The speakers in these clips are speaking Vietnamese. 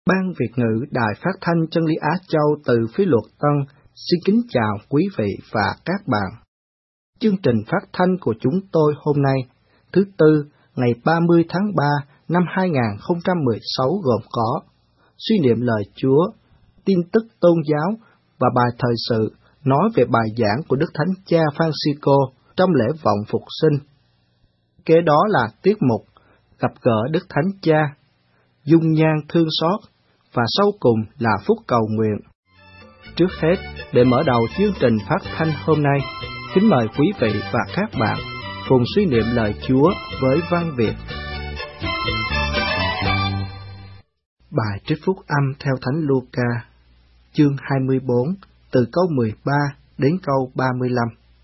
Ban Việt ngữ Đài Phát thanh Chân lý Á Châu từ Phía Luật Tân xin kính chào quý vị và các bạn. Chương trình phát thanh của chúng tôi hôm nay, thứ Tư, ngày 30 tháng 3 năm 2016 gồm có suy niệm lời Chúa, tin tức tôn giáo và bài thời sự nói về bài giảng của Đức Thánh Cha Francisco trong lễ vọng phục sinh. Kế đó là tiết mục gặp gỡ Đức Thánh Cha, dung nhan thương xót, và sau cùng là phút cầu nguyện. Trước hết, để mở đầu chương trình phát thanh hôm nay, kính mời quý vị và các bạn cùng suy niệm lời Chúa với văn Việt. Bài trích phúc âm theo Thánh Luca, chương 24, từ câu 13 đến câu 35.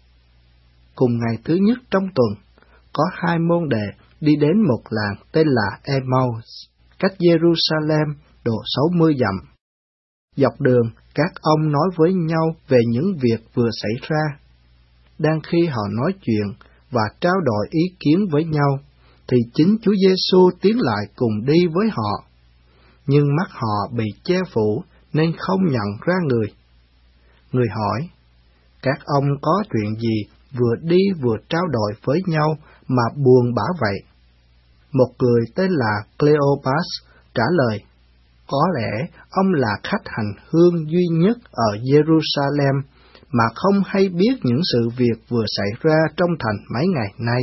Cùng ngày thứ nhất trong tuần, có hai môn đệ đi đến một làng tên là Emmaus, cách Jerusalem độ 60 dặm. Dọc đường, các ông nói với nhau về những việc vừa xảy ra. Đang khi họ nói chuyện và trao đổi ý kiến với nhau, thì chính Chúa Giêsu tiến lại cùng đi với họ. Nhưng mắt họ bị che phủ nên không nhận ra người. Người hỏi, các ông có chuyện gì vừa đi vừa trao đổi với nhau mà buồn bã vậy? Một người tên là Cleopas trả lời, có lẽ ông là khách hành hương duy nhất ở Jerusalem mà không hay biết những sự việc vừa xảy ra trong thành mấy ngày nay.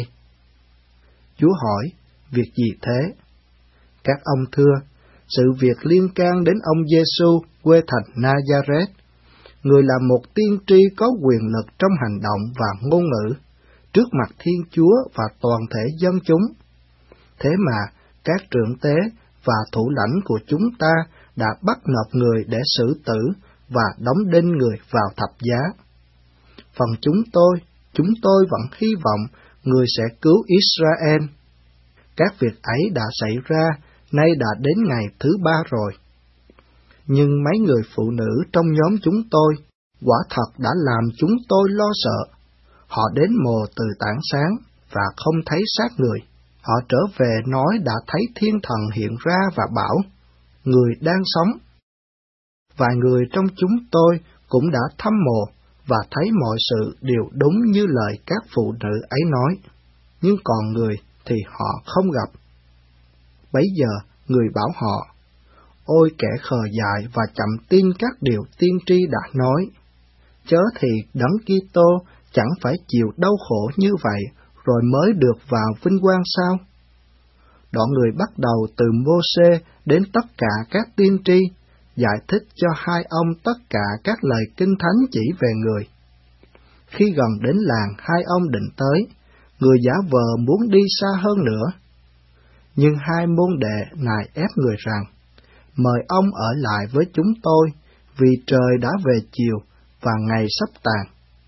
Chúa hỏi, việc gì thế? Các ông thưa, sự việc liên can đến ông Giêsu quê thành Nazareth. Người là một tiên tri có quyền lực trong hành động và ngôn ngữ, trước mặt Thiên Chúa và toàn thể dân chúng. Thế mà các trưởng tế và thủ lãnh của chúng ta đã bắt nộp người để xử tử và đóng đinh người vào thập giá. Phần chúng tôi vẫn hy vọng người sẽ cứu Israel. Các việc ấy đã xảy ra, nay đã đến ngày thứ 3 rồi. Nhưng mấy người phụ nữ trong nhóm chúng tôi, quả thật đã làm chúng tôi lo sợ. Họ đến mồ từ tảng sáng và không thấy xác người. Họ trở về nói đã thấy thiên thần hiện ra và bảo, người đang sống. Vài người trong chúng tôi cũng đã thăm mồ và thấy mọi sự đều đúng như lời các phụ nữ ấy nói, nhưng còn người thì họ không gặp. Bấy giờ người bảo họ, ôi kẻ khờ dại và chậm tin các điều tiên tri đã nói, chớ thì Đấng Kitô chẳng phải chịu đau khổ như vậy rồi mới được vào vinh quang sao? Đoạn người bắt đầu từ Mô-sê đến tất cả các tiên tri, giải thích cho hai ông tất cả các lời kinh thánh chỉ về người. Khi gần đến làng hai ông định tới, người giả vờ muốn đi xa hơn nữa. Nhưng hai môn đệ nài ép người rằng, mời ông ở lại với chúng tôi, vì trời đã về chiều và ngày sắp tàn.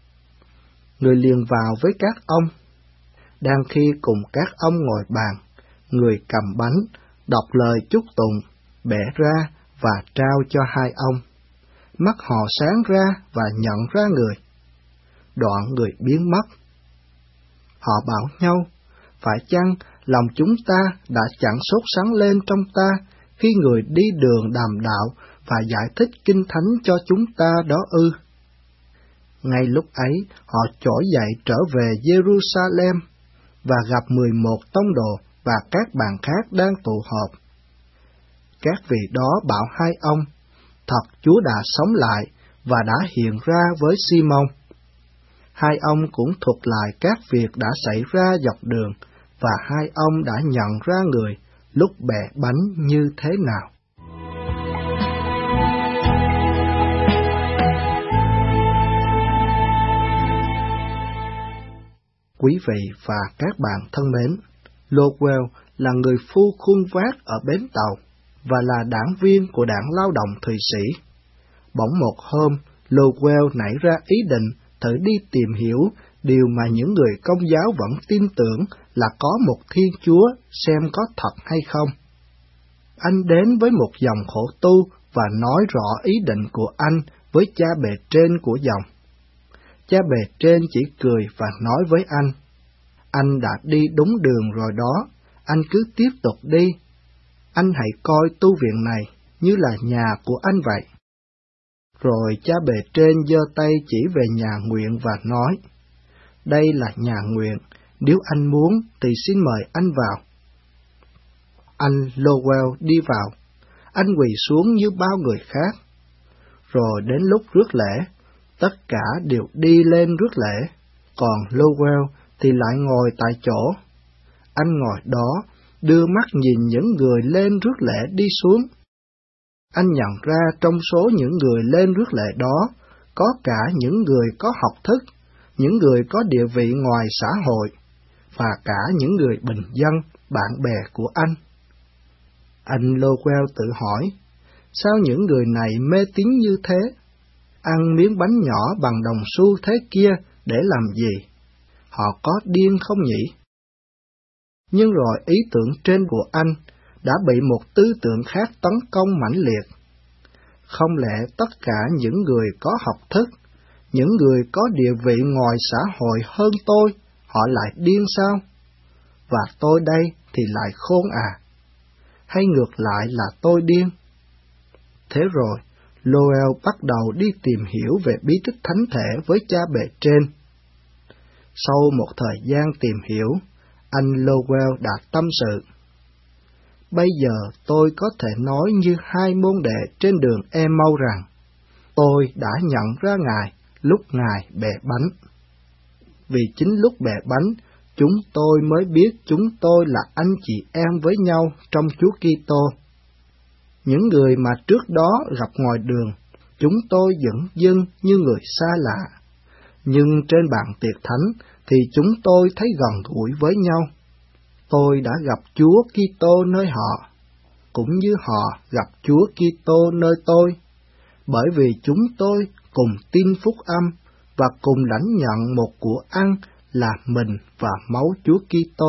Người liền vào với các ông. Đang khi cùng các ông ngồi bàn, người cầm bánh, đọc lời chúc tụng, bẻ ra và trao cho hai ông. Mắt họ sáng ra và nhận ra người. Đoạn người biến mất. Họ bảo nhau, phải chăng lòng chúng ta đã chẳng sốt sắng lên trong ta khi người đi đường đàm đạo và giải thích kinh thánh cho chúng ta đó ư? Ngay lúc ấy, họ trỗi dậy trở về Jerusalem và gặp 11 tông đồ và các bạn khác đang tụ họp. Các vị đó bảo hai ông, thật Chúa đã sống lại và đã hiện ra với Si-môn. Hai ông cũng thuật lại các việc đã xảy ra dọc đường, và hai ông đã nhận ra người lúc bẻ bánh như thế nào. Quý vị và các bạn thân mến, Lowell là người phu khuân vác ở bến tàu và là đảng viên của Đảng Lao động Thụy Sĩ. Bỗng một hôm, Lowell nảy ra ý định thử đi tìm hiểu điều mà những người Công giáo vẫn tin tưởng là có một Thiên Chúa xem có thật hay không. Anh đến với một dòng khổ tu và nói rõ ý định của anh với cha bề trên của dòng. Cha bề trên chỉ cười và nói với anh đã đi đúng đường rồi đó, anh cứ tiếp tục đi. Anh hãy coi tu viện này, như là nhà của anh vậy. Rồi cha bề trên giơ tay chỉ về nhà nguyện và nói, đây là nhà nguyện, nếu anh muốn thì xin mời anh vào. Anh Lowell đi vào, anh quỳ xuống như bao người khác. Rồi đến lúc rước lễ, tất cả đều đi lên rước lễ, còn Lowell thì lại ngồi tại chỗ. Anh ngồi đó, đưa mắt nhìn những người lên rước lễ đi xuống. Anh nhận ra trong số những người lên rước lễ đó, có cả những người có học thức, những người có địa vị ngoài xã hội, và cả những người bình dân, bạn bè của anh. Anh Lowell tự hỏi, sao những người này mê tín như thế? Ăn miếng bánh nhỏ bằng đồng xu thế kia để làm gì? Họ có điên không nhỉ? Nhưng rồi ý tưởng trên của anh đã bị một tư tưởng khác tấn công mãnh liệt. Không lẽ tất cả những người có học thức, những người có địa vị ngoài xã hội hơn tôi, họ lại điên sao? Và tôi đây thì lại khôn à? Hay ngược lại là tôi điên? Thế rồi, Lowell bắt đầu đi tìm hiểu về bí tích thánh thể với cha bề trên. Sau một thời gian tìm hiểu, anh Lowell đã tâm sự. Bây giờ tôi có thể nói như hai môn đệ trên đường Emmaus rằng, tôi đã nhận ra Ngài lúc Ngài bẻ bánh. Vì chính lúc bẻ bánh, chúng tôi mới biết chúng tôi là anh chị em với nhau trong Chúa Kitô. Những người mà trước đó gặp ngoài đường, chúng tôi dửng dưng như người xa lạ. Nhưng trên bàn tiệc thánh thì chúng tôi thấy gần gũi với nhau. Tôi đã gặp Chúa Kitô nơi họ, cũng như họ gặp Chúa Kitô nơi tôi, bởi vì chúng tôi cùng tin phúc âm và cùng lãnh nhận một của ăn là mình và máu Chúa Kitô.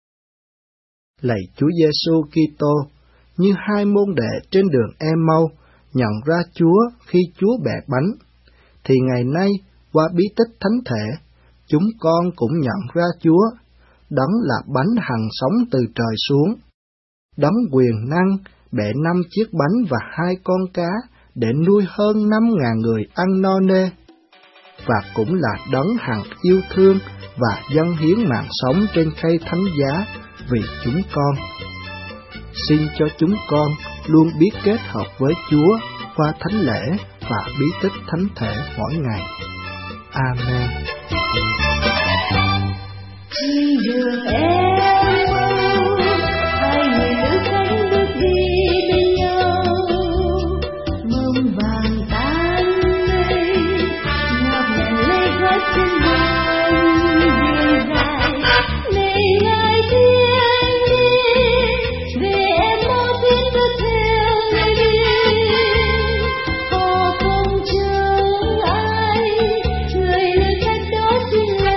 Lạy Chúa Giêsu Kitô, như hai môn đệ trên đường Emmaus nhận ra Chúa khi Chúa bẻ bánh, thì ngày nay qua bí tích thánh thể, chúng con cũng nhận ra Chúa, đấng là bánh hằng sống từ trời xuống, đấng quyền năng bẻ 5 chiếc bánh và 2 con cá để nuôi hơn 5.000 người ăn no nê, và cũng là đấng hằng yêu thương và dâng hiến mạng sống trên cây thánh giá vì chúng con. Xin cho chúng con luôn biết kết hợp với Chúa qua thánh lễ và bí tích thánh thể mỗi ngày. Amen. Trên đường Emmaus, hai người nữ cánh bước đi bên nhau, mông vàng tan mây, ngọc ngàn lê gót trên đường dài. Này ngài thiên đi, về Emmaus tiến bước theo người đi, họ không chờ ai, người nữ khách đó chính là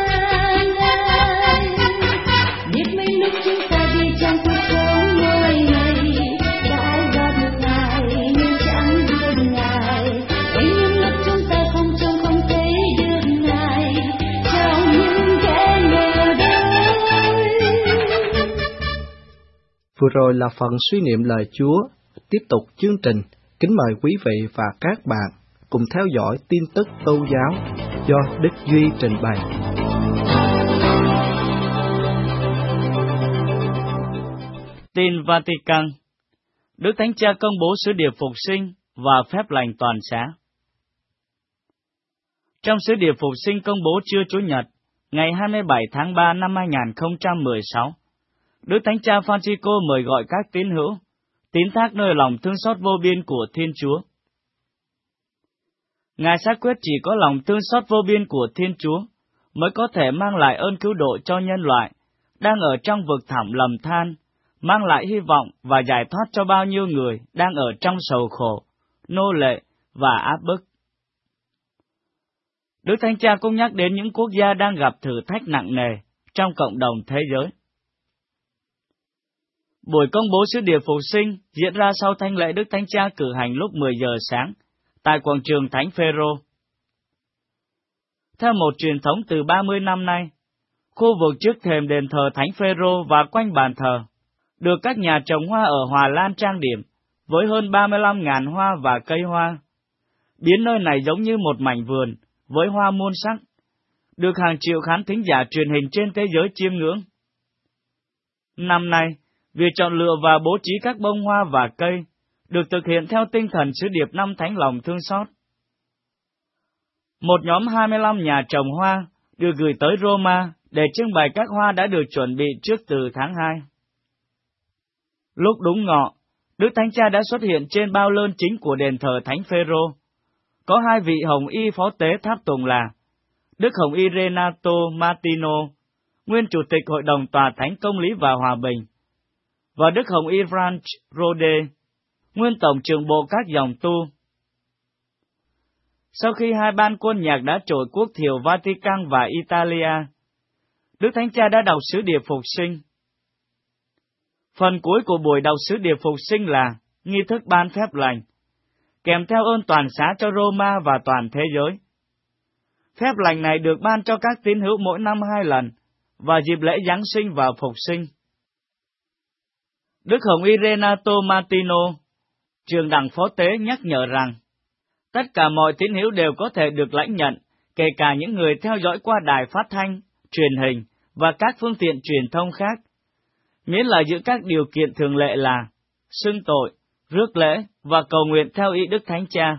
Vừa rồi là phần suy niệm lời Chúa. Tiếp tục chương trình, kính mời quý vị và các bạn cùng theo dõi tin tức tôn giáo do Đức Duy trình bày. Tin Vatican. Đức Thánh Cha công bố sứ điệp phục sinh và phép lành toàn xá. Trong sứ điệp phục sinh công bố trưa Chủ nhật, ngày 27 tháng 3 năm 2016, Đức Thánh Cha Francisco mời gọi các tín hữu tín thác nơi lòng thương xót vô biên của Thiên Chúa. Ngài xác quyết chỉ có lòng thương xót vô biên của Thiên Chúa mới có thể mang lại ơn cứu độ cho nhân loại đang ở trong vực thẳm lầm than, mang lại hy vọng và giải thoát cho bao nhiêu người đang ở trong sầu khổ, nô lệ và áp bức. Đức Thánh Cha cũng nhắc đến những quốc gia đang gặp thử thách nặng nề trong cộng đồng thế giới. Buổi công bố sứ điệp phục sinh diễn ra sau thánh lễ Đức Thánh Cha cử hành lúc 10 giờ sáng tại quảng trường Thánh Phêrô. Theo một truyền thống từ 30 năm nay, khu vực trước thềm đền thờ Thánh Phêrô và quanh bàn thờ được các nhà trồng hoa ở Hòa Lan trang điểm với hơn 35.000 hoa và cây hoa, biến nơi này giống như một mảnh vườn với hoa muôn sắc, được hàng triệu khán thính giả truyền hình trên thế giới chiêm ngưỡng. Năm nay, việc chọn lựa và bố trí các bông hoa và cây được thực hiện theo tinh thần sứ điệp năm Thánh lòng thương xót. Một nhóm 25 nhà trồng hoa được gửi tới Roma để trưng bày các hoa đã được chuẩn bị trước từ tháng 2. Lúc đúng ngọ, Đức Thánh Cha đã xuất hiện trên bao lơn chính của đền thờ Thánh Phêrô. Có hai vị hồng y phó tế tháp tùng là Đức Hồng y Renato Martino, nguyên Chủ tịch Hội đồng Tòa Thánh Công lý và Hòa bình, và Đức Hồng y Franz Rode, nguyên Tổng trưởng bộ các dòng tu. Sau khi hai ban quân nhạc đã trội quốc thiều Vatican và Italia, Đức Thánh Cha đã đọc sứ điệp phục sinh. Phần cuối của buổi đọc sứ điệp phục sinh là nghi thức ban phép lành, kèm theo ơn toàn xá cho Roma và toàn thế giới. Phép lành này được ban cho các tín hữu mỗi năm 2 lần, vào dịp lễ Giáng sinh và Phục sinh. Đức Hồng y Renato Martino, trường đẳng phó tế nhắc nhở rằng, tất cả mọi tín hữu đều có thể được lãnh nhận, kể cả những người theo dõi qua đài phát thanh, truyền hình và các phương tiện truyền thông khác, miễn là giữ các điều kiện thường lệ là xưng tội, rước lễ và cầu nguyện theo ý Đức Thánh Cha.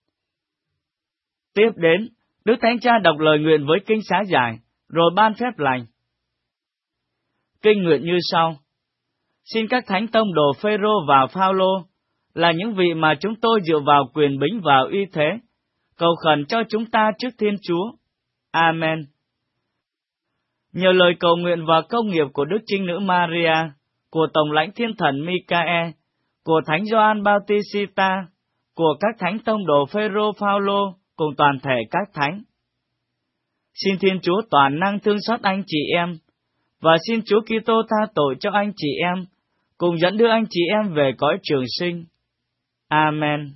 Tiếp đến, Đức Thánh Cha đọc lời nguyện với kinh xá giải, rồi ban phép lành. Kinh nguyện như sau: Xin các thánh tông đồ Phêrô và Phaolô là những vị mà chúng tôi dựa vào quyền bính và uy thế, cầu khẩn cho chúng ta trước Thiên Chúa. Amen. Nhờ lời cầu nguyện và công nghiệp của Đức Trinh Nữ Maria, của Tổng lãnh Thiên Thần Michael, của Thánh Gioan Bautista, của các thánh tông đồ Phêrô, Phaolô cùng toàn thể các thánh. Xin Thiên Chúa toàn năng thương xót anh chị em, và xin Chúa Kitô tha tội cho anh chị em, cùng dẫn đưa anh chị em về cõi trường sinh. Amen.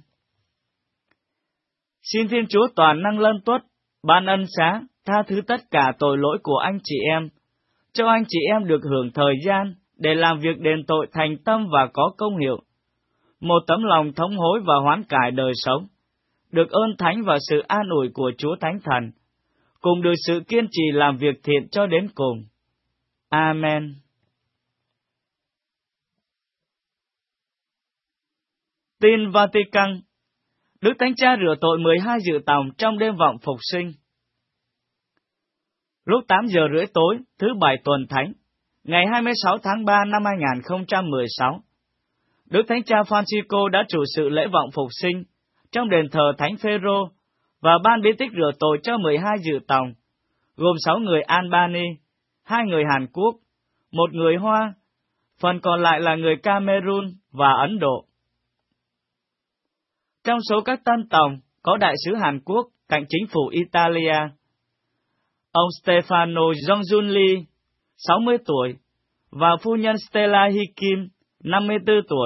Xin Thiên Chúa toàn năng lân tuất, ban ân xá, tha thứ tất cả tội lỗi của anh chị em, cho anh chị em được hưởng thời gian để làm việc đền tội thành tâm và có công hiệu, một tấm lòng thống hối và hoán cải đời sống, được ơn thánh và sự an ủi của Chúa Thánh Thần, cùng được sự kiên trì làm việc thiện cho đến cùng. Amen. Tin Vatican. Đức Thánh Cha rửa tội 12 dự tòng trong đêm vọng phục sinh. Lúc 8 giờ rưỡi tối, thứ Bảy tuần Thánh, ngày 26 tháng 3 năm 2016, Đức Thánh Cha Francisco đã chủ sự lễ vọng phục sinh trong đền thờ Thánh Phêrô và ban bí tích rửa tội cho 12 dự tòng, gồm 6 người Albany, 2 người Hàn Quốc, 1 người Hoa, phần còn lại là người Cameroon và Ấn Độ. Trong số các tân tòng có đại sứ Hàn Quốc cạnh chính phủ Italia, ông Stefano Jongjunli, 60 tuổi, và phu nhân Stella Hikim, 54 tuổi.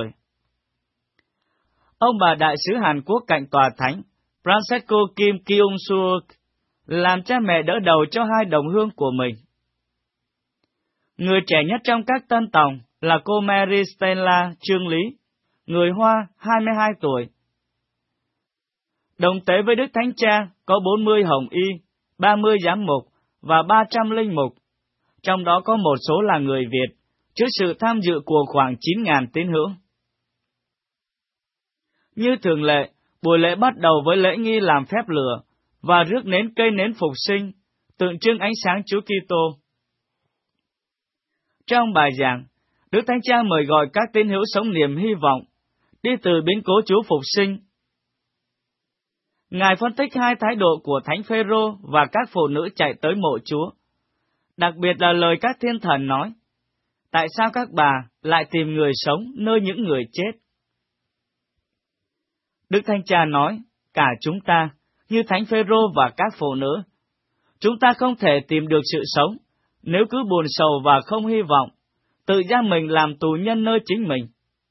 Ông bà đại sứ Hàn Quốc cạnh tòa thánh, Francesco Kim Kyung-suk, làm cha mẹ đỡ đầu cho 2 đồng hương của mình. Người trẻ nhất trong các tân tòng là cô Mary Stella Trương Lý, người Hoa, 22 tuổi. Đồng tế với Đức Thánh Cha có 40 hồng y, 30 giám mục và 300 linh mục, trong đó có một số là người Việt, trước sự tham dự của khoảng 9.000 tín hữu. Như thường lệ, buổi lễ bắt đầu với lễ nghi làm phép lửa và rước nến cây nến phục sinh, tượng trưng ánh sáng Chúa Kitô. Trong bài giảng, Đức Thánh Cha mời gọi các tín hữu sống niềm hy vọng, đi từ biến cố Chúa phục sinh. Ngài phân tích 2 thái độ của Thánh Phêrô và các phụ nữ chạy tới mộ Chúa, đặc biệt là lời các thiên thần nói: tại sao các bà lại tìm người sống nơi những người chết? Đức Thánh Cha nói, cả chúng ta, như Thánh Phêrô và các phụ nữ, chúng ta không thể tìm được sự sống nếu cứ buồn sầu và không hy vọng, tự giam mình làm tù nhân nơi chính mình.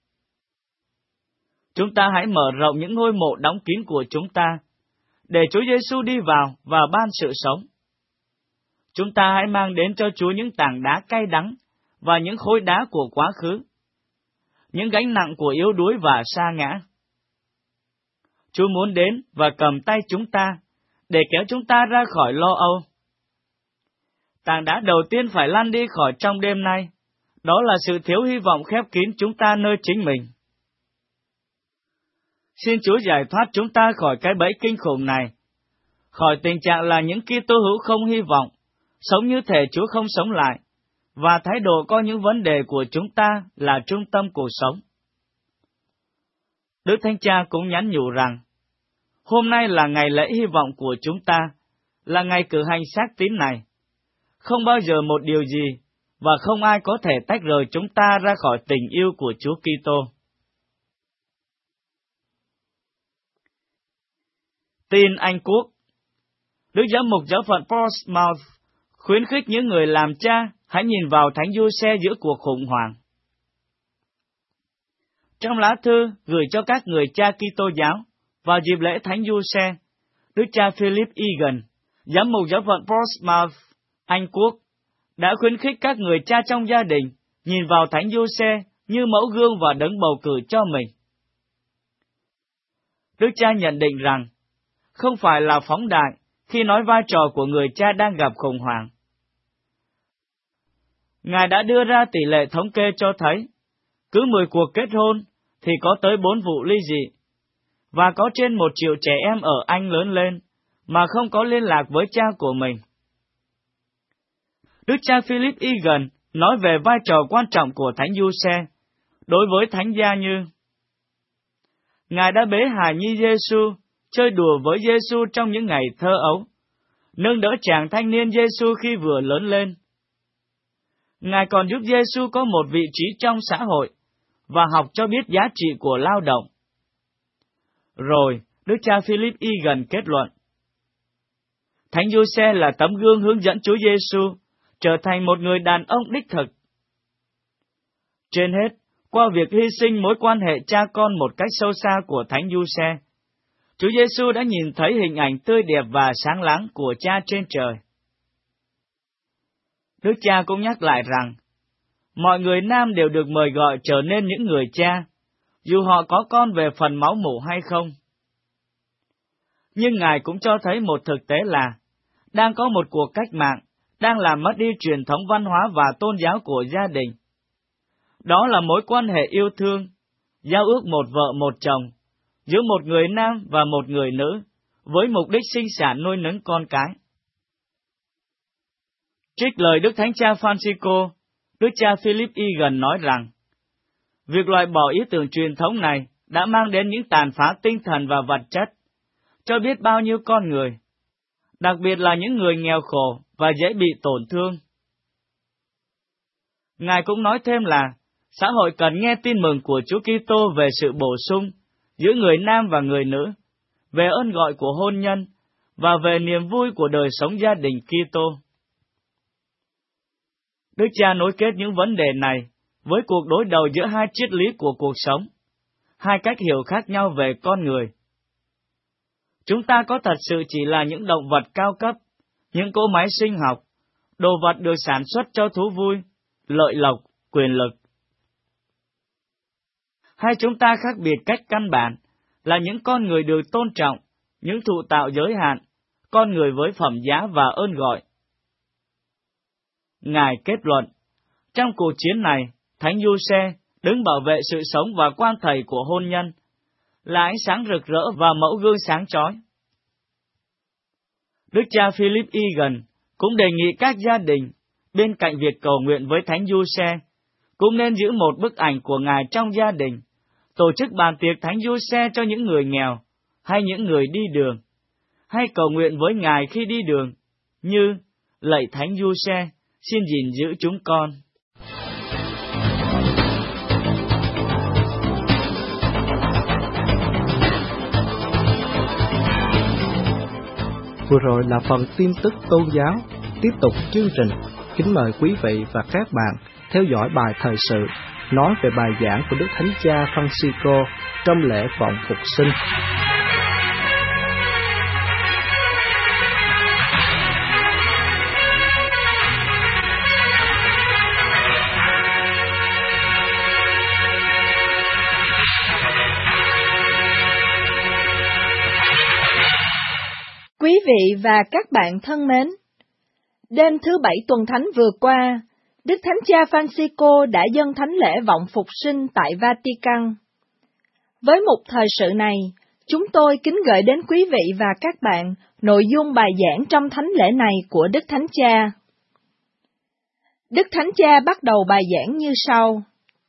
Chúng ta hãy mở rộng những ngôi mộ đóng kín của chúng ta, để Chúa Giêsu đi vào và ban sự sống. Chúng ta hãy mang đến cho Chúa những tảng đá cay đắng và những khối đá của quá khứ, những gánh nặng của yếu đuối và sa ngã. Chúa muốn đến và cầm tay chúng ta, để kéo chúng ta ra khỏi lo âu. Tảng đá đầu tiên phải lăn đi khỏi trong đêm nay, đó là sự thiếu hy vọng khép kín chúng ta nơi chính mình. Xin Chúa giải thoát chúng ta khỏi cái bẫy kinh khủng này, khỏi tình trạng là những Kitô hữu không hy vọng, sống như thể Chúa không sống lại, và thái độ coi những vấn đề của chúng ta là trung tâm cuộc sống. Đức Thánh Cha cũng nhắn nhủ rằng, hôm nay là ngày lễ hy vọng của chúng ta, là ngày cử hành xác tín này. Không bao giờ một điều gì, và không ai có thể tách rời chúng ta ra khỏi tình yêu của Chúa Kitô. Tin Anh Quốc. Đức Giám mục Giáo phận Portsmouth khuyến khích những người làm cha hãy nhìn vào Thánh Giuse giữa cuộc khủng hoảng. Trong lá thư gửi cho các người cha Kitô giáo vào dịp lễ Thánh Giuse, Đức cha Philip Egan, Giám mục Giáo phận Portsmouth, Anh Quốc, đã khuyến khích các người cha trong gia đình nhìn vào Thánh Giuse như mẫu gương và đấng bầu cử cho mình. Đức cha nhận định rằng, không phải là phóng đại khi nói vai trò của người cha đang gặp khủng hoảng. Ngài đã đưa ra tỷ lệ thống kê cho thấy, cứ 10 cuộc kết hôn thì có tới 4 vụ ly dị, và có trên 1 triệu trẻ em ở Anh lớn lên mà không có liên lạc với cha của mình. Đức cha Philip Egan nói về vai trò quan trọng của Thánh Giuse đối với thánh gia như: Ngài đã bế hài nhi Giêsu, chơi đùa với Giêsu trong những ngày thơ ấu, nâng đỡ chàng thanh niên Giêsu khi vừa lớn lên. Ngài còn giúp Giêsu có một vị trí trong xã hội và học cho biết giá trị của lao động. Rồi, Đức cha Philip Egan kết luận: Thánh Giuse là tấm gương hướng dẫn Chúa Giêsu trở thành một người đàn ông đích thực. Trên hết, qua việc hy sinh mối quan hệ cha con một cách sâu xa của Thánh Giuse, Chúa Giêsu đã nhìn thấy hình ảnh tươi đẹp và sáng láng của cha trên trời. Đức cha cũng nhắc lại rằng, mọi người nam đều được mời gọi trở nên những người cha, dù họ có con về phần máu mủ hay không. Nhưng Ngài cũng cho thấy một thực tế là, đang có một cuộc cách mạng, đang làm mất đi truyền thống văn hóa và tôn giáo của gia đình. Đó là mối quan hệ yêu thương, giao ước một vợ một chồng, giữa một người nam và một người nữ, với mục đích sinh sản nuôi nấng con cái. Trích lời Đức Thánh Cha Francisco, Đức cha Philip Egan nói rằng, việc loại bỏ ý tưởng truyền thống này đã mang đến những tàn phá tinh thần và vật chất, cho biết bao nhiêu con người, đặc biệt là những người nghèo khổ và dễ bị tổn thương. Ngài cũng nói thêm là, xã hội cần nghe tin mừng của Chúa Kitô về sự bổ sung giữa người nam và người nữ, về ơn gọi của hôn nhân, và về niềm vui của đời sống gia đình Kitô. Đức cha nối kết những vấn đề này với cuộc đối đầu giữa hai triết lý của cuộc sống, hai cách hiểu khác nhau về con người. Chúng ta có thật sự chỉ là những động vật cao cấp, những cỗ máy sinh học, đồ vật được sản xuất cho thú vui, lợi lộc, quyền lực. Hay chúng ta khác biệt cách căn bản, là những con người được tôn trọng, những thụ tạo giới hạn, con người với phẩm giá và ơn gọi. Ngài kết luận, trong cuộc chiến này, Thánh Giuse đứng bảo vệ sự sống và quan thầy của hôn nhân, là ánh sáng rực rỡ và mẫu gương sáng chói. Đức cha Philip Egan cũng đề nghị các gia đình, bên cạnh việc cầu nguyện với Thánh Giuse, cũng nên giữ một bức ảnh của Ngài trong gia đình, tổ chức bàn tiệc Thánh Giuse cho những người nghèo, hay những người đi đường, hay cầu nguyện với Ngài khi đi đường, như, lạy Thánh Giuse, xin gìn giữ chúng con. Vừa rồi là phần tin tức tôn giáo. Tiếp tục chương trình, kính mời quý vị và các bạn theo dõi bài thời sự nói về bài giảng của Đức Thánh Cha Francisco trong lễ vọng phục sinh. Quý vị và các bạn thân mến, đêm thứ Bảy tuần thánh vừa qua, Đức Thánh Cha Francisco đã dâng thánh lễ vọng phục sinh tại Vatican. Với mục thời sự này, chúng tôi kính gửi đến quý vị và các bạn nội dung bài giảng trong thánh lễ này của Đức Thánh Cha. Đức Thánh Cha bắt đầu bài giảng như sau.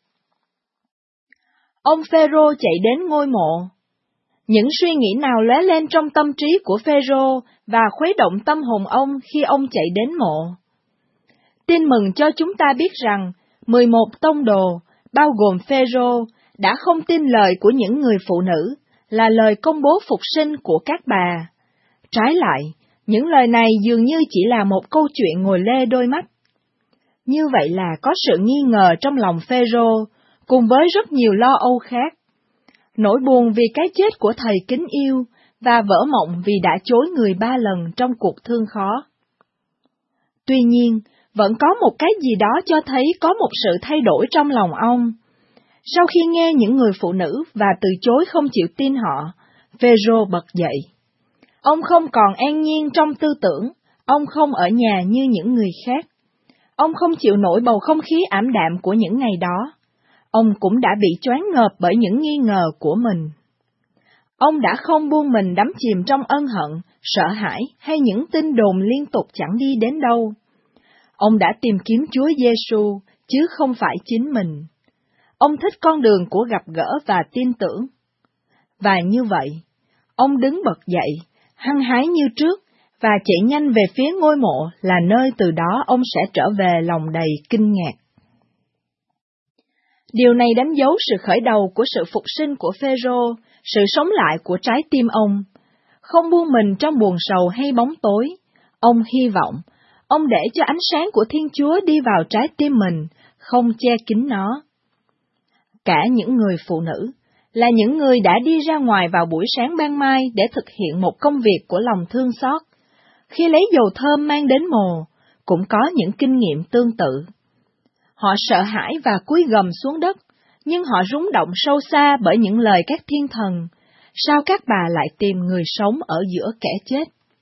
Ông Phêrô chạy đến ngôi mộ. Những suy nghĩ nào lóe lên trong tâm trí của Phêrô và khuấy động tâm hồn ông khi ông chạy đến mộ? Tin mừng cho chúng ta biết rằng 11 tông đồ, bao gồm Phêrô, đã không tin lời của những người phụ nữ, là lời công bố phục sinh của các bà. Trái lại, những lời này dường như chỉ là một câu chuyện ngồi lê đôi mắt. Như vậy là có sự nghi ngờ trong lòng Phêrô, cùng với rất nhiều lo âu khác. Nỗi buồn vì cái chết của thầy kính yêu, và vỡ mộng vì đã chối người 3 lần trong cuộc thương khó. Tuy nhiên, vẫn có một cái gì đó cho thấy có một sự thay đổi trong lòng ông. Sau khi nghe những người phụ nữ và từ chối không chịu tin họ, Phêrô bật dậy. Ông không còn an nhiên trong tư tưởng, ông không ở nhà như những người khác. Ông không chịu nổi bầu không khí ảm đạm của những ngày đó. Ông cũng đã bị choáng ngợp bởi những nghi ngờ của mình. Ông đã không buông mình đắm chìm trong ân hận, sợ hãi hay những tin đồn liên tục chẳng đi đến đâu. Ông đã tìm kiếm Chúa Giêsu chứ không phải chính mình. Ông thích con đường của gặp gỡ và tin tưởng. Và như vậy, ông đứng bật dậy, hăng hái như trước, và chạy nhanh về phía ngôi mộ là nơi từ đó ông sẽ trở về lòng đầy kinh ngạc. Điều này đánh dấu sự khởi đầu của sự phục sinh của Phêrô, sự sống lại của trái tim ông. Không buông mình trong buồn sầu hay bóng tối, ông hy vọng, ông để cho ánh sáng của Thiên Chúa đi vào trái tim mình, không che kín nó. Cả những người phụ nữ, là những người đã đi ra ngoài vào buổi sáng ban mai để thực hiện một công việc của lòng thương xót. Khi lấy dầu thơm mang đến mồ, cũng có những kinh nghiệm tương tự. Họ sợ hãi và cúi gầm xuống đất, nhưng họ rúng động sâu xa bởi những lời các thiên thần. Sao các bà lại tìm người sống ở giữa kẻ chết?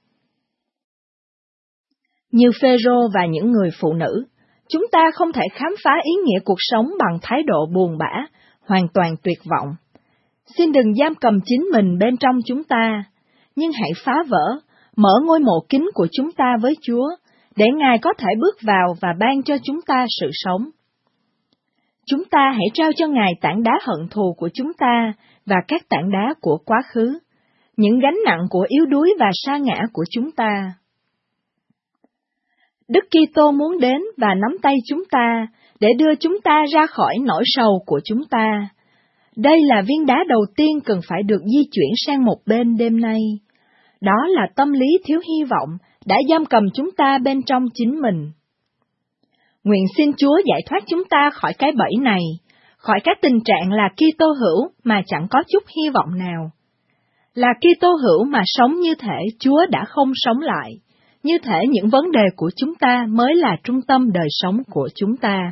Như Phêrô và những người phụ nữ, chúng ta không thể khám phá ý nghĩa cuộc sống bằng thái độ buồn bã, hoàn toàn tuyệt vọng. Xin đừng giam cầm chính mình bên trong chúng ta, nhưng hãy phá vỡ, mở ngôi mộ kín của chúng ta với Chúa, để Ngài có thể bước vào và ban cho chúng ta sự sống. Chúng ta hãy trao cho Ngài tảng đá hận thù của chúng ta và các tảng đá của quá khứ, những gánh nặng của yếu đuối và sa ngã của chúng ta. Đức Kitô muốn đến và nắm tay chúng ta để đưa chúng ta ra khỏi nỗi sầu của chúng ta. Đây là viên đá đầu tiên cần phải được di chuyển sang một bên đêm nay. Đó là tâm lý thiếu hy vọng đã giam cầm chúng ta bên trong chính mình. Nguyện xin Chúa giải thoát chúng ta khỏi cái bẫy này, khỏi cái tình trạng là Kitô hữu mà chẳng có chút hy vọng nào. Là Kitô hữu mà sống như thể Chúa đã không sống lại, như thể những vấn đề của chúng ta mới là trung tâm đời sống của chúng ta.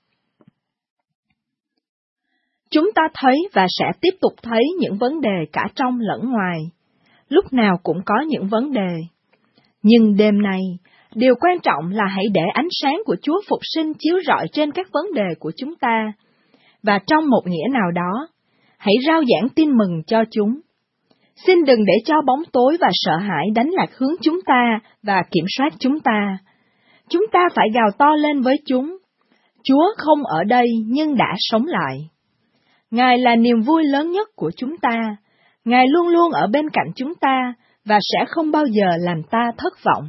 Chúng ta thấy và sẽ tiếp tục thấy những vấn đề cả trong lẫn ngoài. Lúc nào cũng có những vấn đề. Nhưng đêm nay, điều quan trọng là hãy để ánh sáng của Chúa Phục sinh chiếu rọi trên các vấn đề của chúng ta. Và trong một nghĩa nào đó, hãy rao giảng tin mừng cho chúng. Xin đừng để cho bóng tối và sợ hãi đánh lạc hướng chúng ta và kiểm soát chúng ta. Chúng ta phải gào to lên với chúng. Chúa không ở đây nhưng đã sống lại. Ngài là niềm vui lớn nhất của chúng ta. Ngài luôn luôn ở bên cạnh chúng ta và sẽ không bao giờ làm ta thất vọng.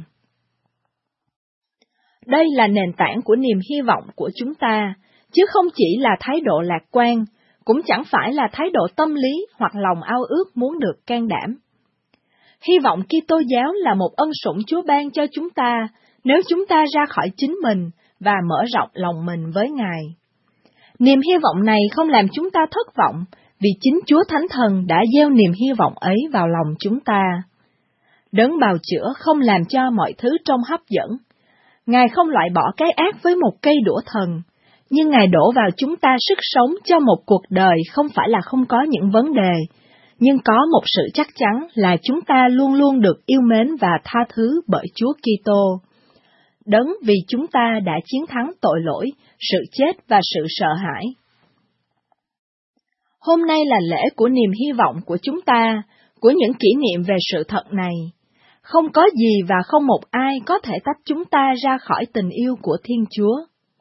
Đây là nền tảng của niềm hy vọng của chúng ta, chứ không chỉ là thái độ lạc quan, cũng chẳng phải là thái độ tâm lý hoặc lòng ao ước muốn được can đảm. Hy vọng Kitô giáo là một ân sủng Chúa ban cho chúng ta nếu chúng ta ra khỏi chính mình và mở rộng lòng mình với Ngài. Niềm hy vọng này không làm chúng ta thất vọng, vì chính Chúa Thánh Thần đã gieo niềm hy vọng ấy vào lòng chúng ta. Đấng bào chữa không làm cho mọi thứ trông hấp dẫn. Ngài không loại bỏ cái ác với một cây đũa thần, nhưng Ngài đổ vào chúng ta sức sống cho một cuộc đời không phải là không có những vấn đề, nhưng có một sự chắc chắn là chúng ta luôn luôn được yêu mến và tha thứ bởi Chúa Kitô, Đấng vì chúng ta đã chiến thắng tội lỗi, sự chết và sự sợ hãi. Hôm nay là lễ của niềm hy vọng của chúng ta, của những kỷ niệm về sự thật này. Không có gì và không một ai có thể tách chúng ta ra khỏi tình yêu của Thiên Chúa.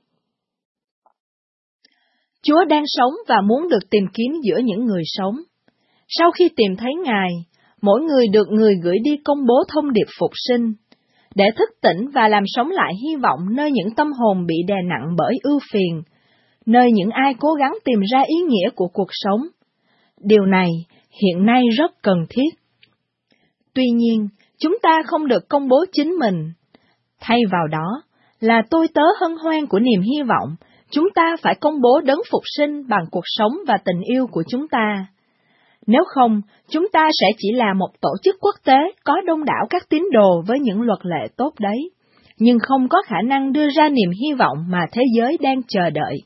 Chúa đang sống và muốn được tìm kiếm giữa những người sống. Sau khi tìm thấy Ngài, mỗi người được Người gửi đi công bố thông điệp phục sinh, để thức tỉnh và làm sống lại hy vọng nơi những tâm hồn bị đè nặng bởi ưu phiền, nơi những ai cố gắng tìm ra ý nghĩa của cuộc sống. Điều này hiện nay rất cần thiết. Tuy nhiên, chúng ta không được công bố chính mình. Thay vào đó, là tôi tớ hân hoan của niềm hy vọng, chúng ta phải công bố đấng phục sinh bằng cuộc sống và tình yêu của chúng ta. Nếu không, chúng ta sẽ chỉ là một tổ chức quốc tế có đông đảo các tín đồ với những luật lệ tốt đấy, nhưng không có khả năng đưa ra niềm hy vọng mà thế giới đang chờ đợi.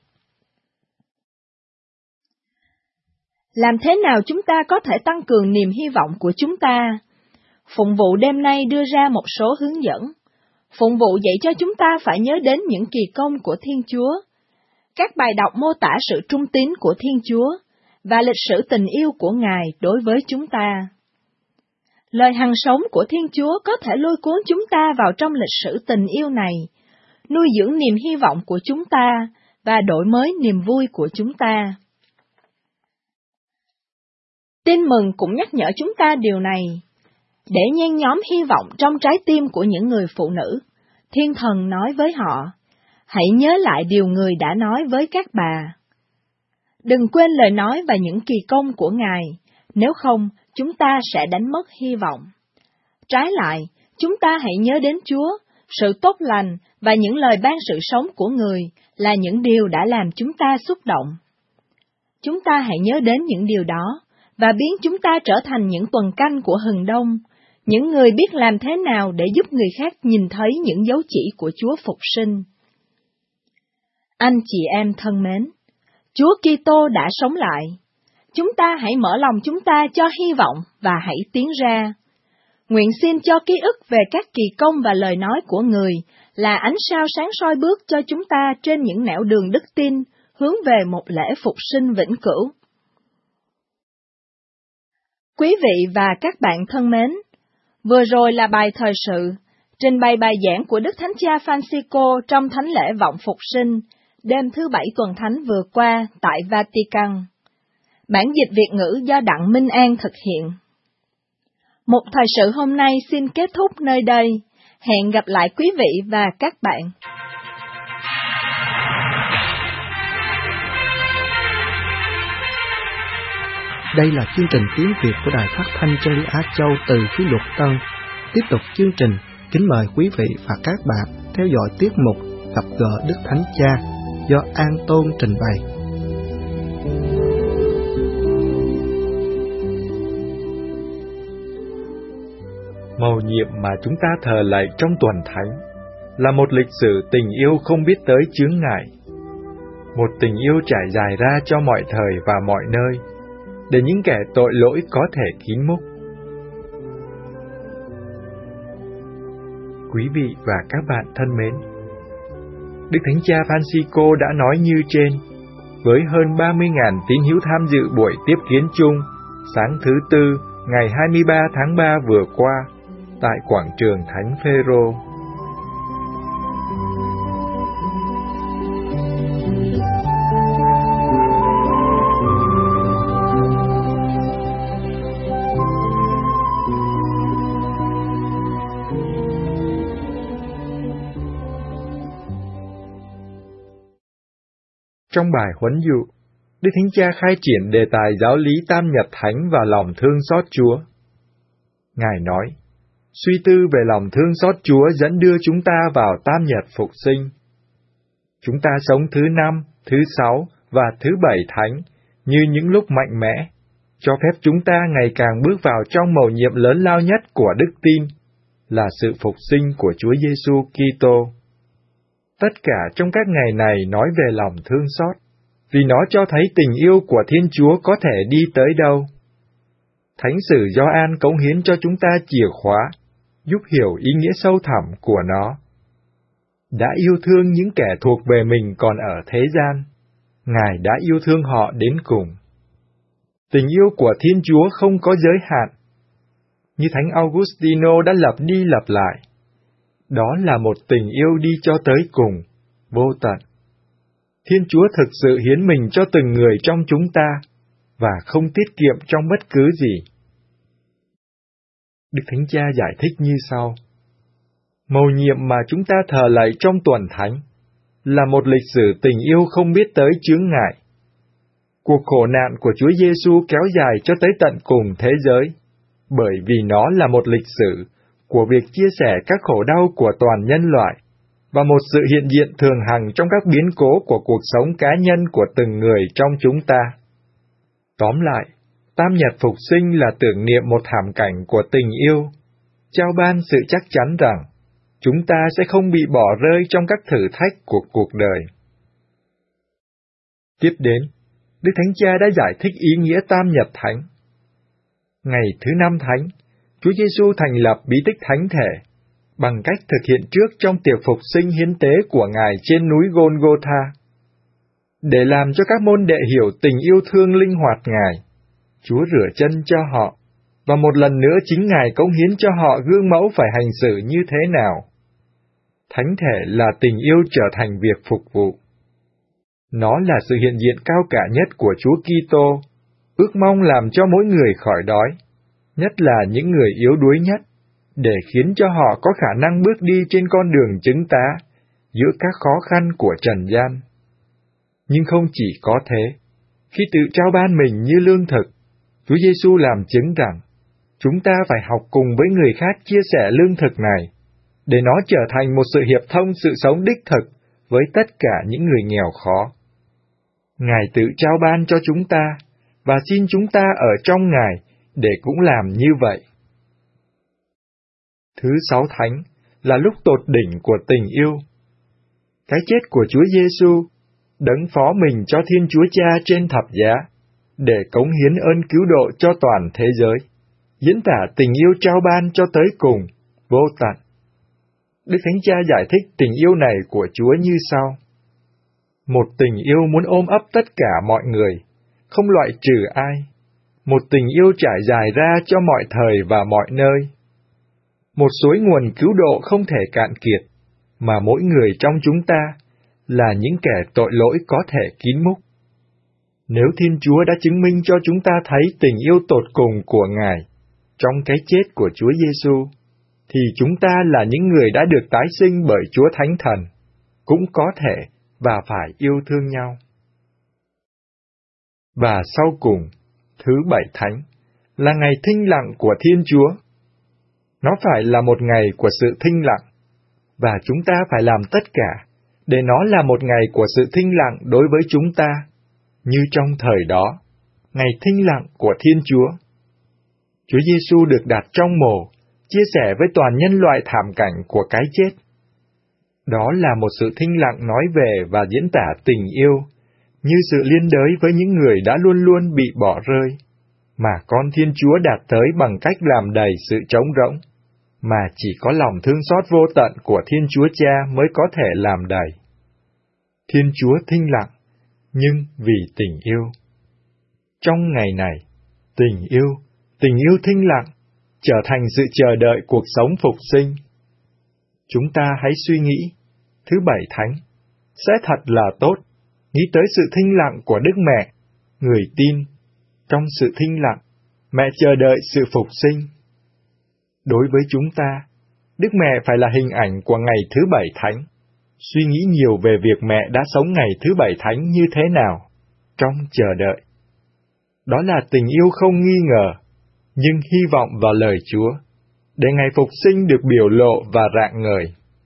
Làm thế nào chúng ta có thể tăng cường niềm hy vọng của chúng ta? Phụng vụ đêm nay đưa ra một số hướng dẫn. Phụng vụ dạy cho chúng ta phải nhớ đến những kỳ công của Thiên Chúa. Các bài đọc mô tả sự trung tín của Thiên Chúa và lịch sử tình yêu của Ngài đối với chúng ta. Lời hằng sống của Thiên Chúa có thể lôi cuốn chúng ta vào trong lịch sử tình yêu này, nuôi dưỡng niềm hy vọng của chúng ta và đổi mới niềm vui của chúng ta. Tin mừng cũng nhắc nhở chúng ta điều này. Để nhen nhóm hy vọng trong trái tim của những người phụ nữ, Thiên Thần nói với họ, hãy nhớ lại điều Người đã nói với các bà. Đừng quên lời nói và những kỳ công của Ngài, nếu không, chúng ta sẽ đánh mất hy vọng. Trái lại, chúng ta hãy nhớ đến Chúa, sự tốt lành và những lời ban sự sống của Người là những điều đã làm chúng ta xúc động. Chúng ta hãy nhớ đến những điều đó, và biến chúng ta trở thành những tuần canh của hừng đông, những người biết làm thế nào để giúp người khác nhìn thấy những dấu chỉ của Chúa phục sinh. Anh chị em thân mến, Chúa Kitô đã sống lại. Chúng ta hãy mở lòng chúng ta cho hy vọng và hãy tiến ra. Nguyện xin cho ký ức về các kỳ công và lời nói của Người là ánh sao sáng soi bước cho chúng ta trên những nẻo đường đức tin, hướng về một lễ phục sinh vĩnh cửu. Quý vị và các bạn thân mến, vừa rồi là bài thời sự, trình bày bài giảng của Đức Thánh Cha Francisco trong Thánh lễ vọng phục sinh, đêm thứ Bảy tuần Thánh vừa qua tại Vatican. Bản dịch Việt ngữ do Đặng Minh An thực hiện. Một thời sự hôm nay xin kết thúc nơi đây. Hẹn gặp lại quý vị và các bạn. Đây là chương trình tiếng Việt của Đài Phát thanh Chân lý Á Châu từ Phí Luật Tân. Tiếp tục chương trình, kính mời quý vị và các bạn theo dõi tiết mục Gặp gỡ Đức Thánh Cha do An Tôn trình bày. Mầu nhiệm mà chúng ta thờ lạy trong tuần thánh là một lịch sử tình yêu không biết tới chướng ngại, một tình yêu trải dài ra cho mọi thời và mọi nơi, để những kẻ tội lỗi có thể kín múc. Quý vị và các bạn thân mến, Đức Thánh Cha Francisco đã nói như trên, với hơn 30.000 tín hữu tham dự buổi tiếp kiến chung sáng thứ Tư ngày 23 tháng 3 vừa qua tại quảng trường Thánh Phêrô. Trong bài huấn dụ, Đức Thánh Cha khai triển đề tài giáo lý Tam Nhật Thánh và lòng thương xót Chúa. Ngài nói, suy tư về lòng thương xót Chúa dẫn đưa chúng ta vào Tam Nhật phục sinh. Chúng ta sống thứ 5, thứ 6 và thứ 7 Thánh như những lúc mạnh mẽ, cho phép chúng ta ngày càng bước vào trong mầu nhiệm lớn lao nhất của đức tin, là sự phục sinh của Chúa Giêsu Kitô. Tất cả trong các ngày này nói về lòng thương xót, vì nó cho thấy tình yêu của Thiên Chúa có thể đi tới đâu. Thánh sử Gioan cống hiến cho chúng ta chìa khóa, giúp hiểu ý nghĩa sâu thẳm của nó. Đã yêu thương những kẻ thuộc về mình còn ở thế gian, Ngài đã yêu thương họ đến cùng. Tình yêu của Thiên Chúa không có giới hạn. Như Thánh Augustino đã lặp đi lặp lại, đó là một tình yêu đi cho tới cùng, vô tận. Thiên Chúa thực sự hiến mình cho từng người trong chúng ta, và không tiết kiệm trong bất cứ gì. Đức Thánh Cha giải thích như sau. Mầu nhiệm mà chúng ta thờ lạy trong tuần thánh là một lịch sử tình yêu không biết tới chướng ngại. Cuộc khổ nạn của Chúa Giêsu kéo dài cho tới tận cùng thế giới, bởi vì nó là một lịch sử của việc chia sẻ các khổ đau của toàn nhân loại, và một sự hiện diện thường hằng trong các biến cố của cuộc sống cá nhân của từng người trong chúng ta. Tóm lại, Tam Nhật Phục Sinh là tưởng niệm một thảm cảnh của tình yêu, trao ban sự chắc chắn rằng chúng ta sẽ không bị bỏ rơi trong các thử thách của cuộc đời. Tiếp đến, Đức Thánh Cha đã giải thích ý nghĩa Tam Nhật Thánh. Ngày thứ 5 Thánh, Chúa Giêsu thành lập bí tích Thánh Thể bằng cách thực hiện trước trong tiệc phục sinh hiến tế của Ngài trên núi Golgotha. Để làm cho các môn đệ hiểu tình yêu thương linh hoạt Ngài, Chúa rửa chân cho họ, và một lần nữa chính Ngài cống hiến cho họ gương mẫu phải hành xử như thế nào. Thánh Thể là tình yêu trở thành việc phục vụ. Nó là sự hiện diện cao cả nhất của Chúa Kitô, ước mong làm cho mỗi người khỏi đói, nhất là những người yếu đuối nhất, để khiến cho họ có khả năng bước đi trên con đường chứng tá giữa các khó khăn của trần gian. Nhưng không chỉ có thế, khi tự trao ban mình như lương thực, Chúa Giêsu làm chứng rằng chúng ta phải học cùng với người khác chia sẻ lương thực này, để nó trở thành một sự hiệp thông sự sống đích thực với tất cả những người nghèo khó. Ngài tự trao ban cho chúng ta, và xin chúng ta ở trong Ngài để cũng làm như vậy. Thứ 6 Thánh là lúc tột đỉnh của tình yêu. Cái chết của Chúa Giêsu, đấng phó mình cho Thiên Chúa Cha trên thập giá, để cống hiến ơn cứu độ cho toàn thế giới, diễn tả tình yêu trao ban cho tới cùng, vô tận. Đức Thánh Cha giải thích tình yêu này của Chúa như sau. Một tình yêu muốn ôm ấp tất cả mọi người, không loại trừ ai. Một tình yêu trải dài ra cho mọi thời và mọi nơi. Một suối nguồn cứu độ không thể cạn kiệt, mà mỗi người trong chúng ta là những kẻ tội lỗi có thể kín múc. Nếu Thiên Chúa đã chứng minh cho chúng ta thấy tình yêu tột cùng của Ngài trong cái chết của Chúa Giêsu, thì chúng ta là những người đã được tái sinh bởi Chúa Thánh Thần, cũng có thể và phải yêu thương nhau. Và sau cùng, thứ 7 Thánh là ngày thinh lặng của Thiên Chúa. Nó phải là một ngày của sự thinh lặng, và chúng ta phải làm tất cả để nó là một ngày của sự thinh lặng đối với chúng ta, như trong thời đó, ngày thinh lặng của Thiên Chúa. Chúa Giêsu được đặt trong mồ, chia sẻ với toàn nhân loại thảm cảnh của cái chết. Đó là một sự thinh lặng nói về và diễn tả tình yêu, như sự liên đới với những người đã luôn luôn bị bỏ rơi, mà con Thiên Chúa đạt tới bằng cách làm đầy sự trống rỗng, mà chỉ có lòng thương xót vô tận của Thiên Chúa Cha mới có thể làm đầy. Thiên Chúa thinh lặng, nhưng vì tình yêu. Trong ngày này, tình yêu thinh lặng, trở thành sự chờ đợi cuộc sống phục sinh. Chúng ta hãy suy nghĩ, thứ 7 Thánh, sẽ thật là tốt, nghĩ tới sự thinh lặng của Đức Mẹ, người tin. Trong sự thinh lặng, mẹ chờ đợi sự phục sinh. Đối với chúng ta, Đức Mẹ phải là hình ảnh của ngày thứ 7 Thánh. Suy nghĩ nhiều về việc mẹ đã sống ngày thứ 7 Thánh như thế nào, trong chờ đợi. Đó là tình yêu không nghi ngờ, nhưng hy vọng vào lời Chúa, để ngày phục sinh được biểu lộ và rạng ngời.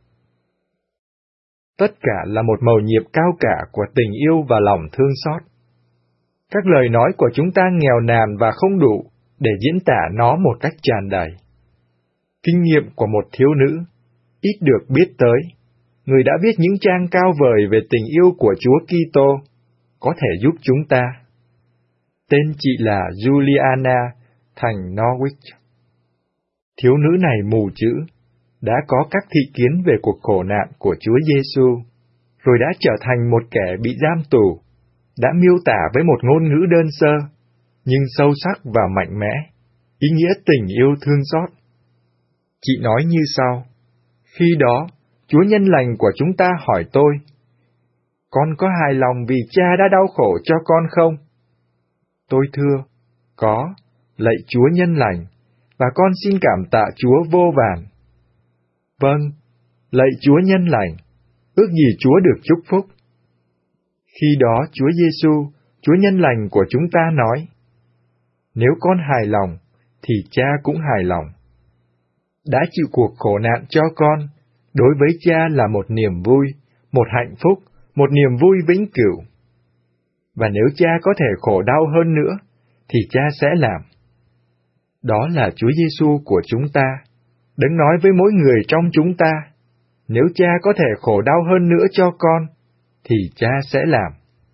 Tất cả là một mầu nhiệm cao cả của tình yêu và lòng thương xót. Các lời nói của chúng ta nghèo nàn và không đủ để diễn tả nó một cách tràn đầy. Kinh nghiệm của một thiếu nữ, ít được biết tới, người đã viết những trang cao vời về tình yêu của Chúa Kitô, có thể giúp chúng ta. Tên chị là Juliana thành Norwich. Thiếu nữ này mù chữ, đã có các thị kiến về cuộc khổ nạn của Chúa Giêsu, rồi đã trở thành một kẻ bị giam tù, đã miêu tả với một ngôn ngữ đơn sơ, nhưng sâu sắc và mạnh mẽ, ý nghĩa tình yêu thương xót. Chị nói như sau: khi đó, Chúa Nhân Lành của chúng ta hỏi tôi, con có hài lòng vì cha đã đau khổ cho con không? Tôi thưa, có, lạy Chúa Nhân Lành, và con xin cảm tạ Chúa vô vàn. Vâng, lạy Chúa Nhân Lành, ước gì Chúa được chúc phúc. Khi đó Chúa Giêsu, Chúa Nhân Lành của chúng ta nói, nếu con hài lòng, thì cha cũng hài lòng. Đã chịu cuộc khổ nạn cho con, đối với cha là một niềm vui, một hạnh phúc, một niềm vui vĩnh cửu. Và nếu cha có thể khổ đau hơn nữa, thì cha sẽ làm. Đó là Chúa Giêsu của chúng ta, Đấng nói với mỗi người trong chúng ta, nếu cha có thể khổ đau hơn nữa cho con, thì cha sẽ làm.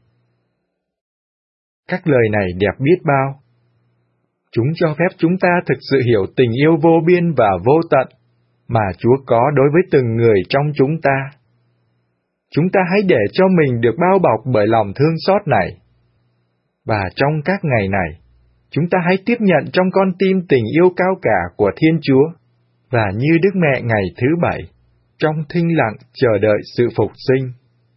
Các lời này đẹp biết bao. Chúng cho phép chúng ta thực sự hiểu tình yêu vô biên và vô tận mà Chúa có đối với từng người trong chúng ta. Chúng ta hãy để cho mình được bao bọc bởi lòng thương xót này. Và trong các ngày này, chúng ta hãy tiếp nhận trong con tim tình yêu cao cả của Thiên Chúa, và như Đức Mẹ ngày thứ 7, trong thinh lặng chờ đợi sự phục sinh.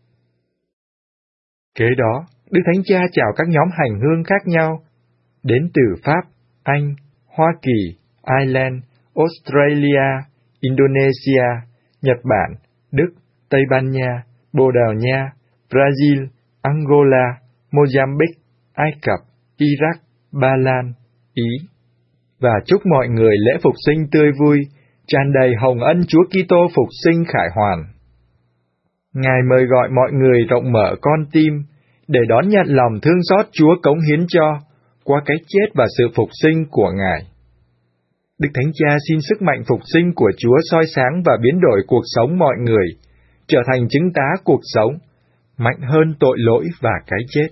Kế đó, Đức Thánh Cha chào các nhóm hành hương khác nhau, đến từ Pháp, Anh, Hoa Kỳ, Ireland, Australia, Indonesia, Nhật Bản, Đức, Tây Ban Nha, Bồ Đào Nha, Brazil, Angola, Mozambique, Ai Cập, Iraq, Ba Lan, Ý. Và chúc mọi người lễ phục sinh tươi vui, tràn đầy hồng ân Chúa Kitô phục sinh khải hoàn. Ngài mời gọi mọi người rộng mở con tim, để đón nhận lòng thương xót Chúa cống hiến cho, qua cái chết và sự phục sinh của Ngài. Đức Thánh Cha xin sức mạnh phục sinh của Chúa soi sáng và biến đổi cuộc sống mọi người, trở thành chứng tá cuộc sống, mạnh hơn tội lỗi và cái chết.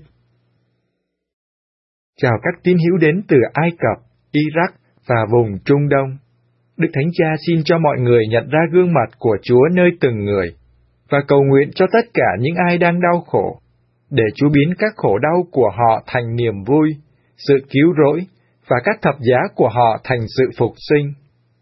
Chào các tín hữu đến từ Ai Cập, Iraq và vùng Trung Đông. Đức Thánh Cha xin cho mọi người nhận ra gương mặt của Chúa nơi từng người, và cầu nguyện cho tất cả những ai đang đau khổ, để Chúa biến các khổ đau của họ thành niềm vui, sự cứu rỗi, và các thập giá của họ thành sự phục sinh.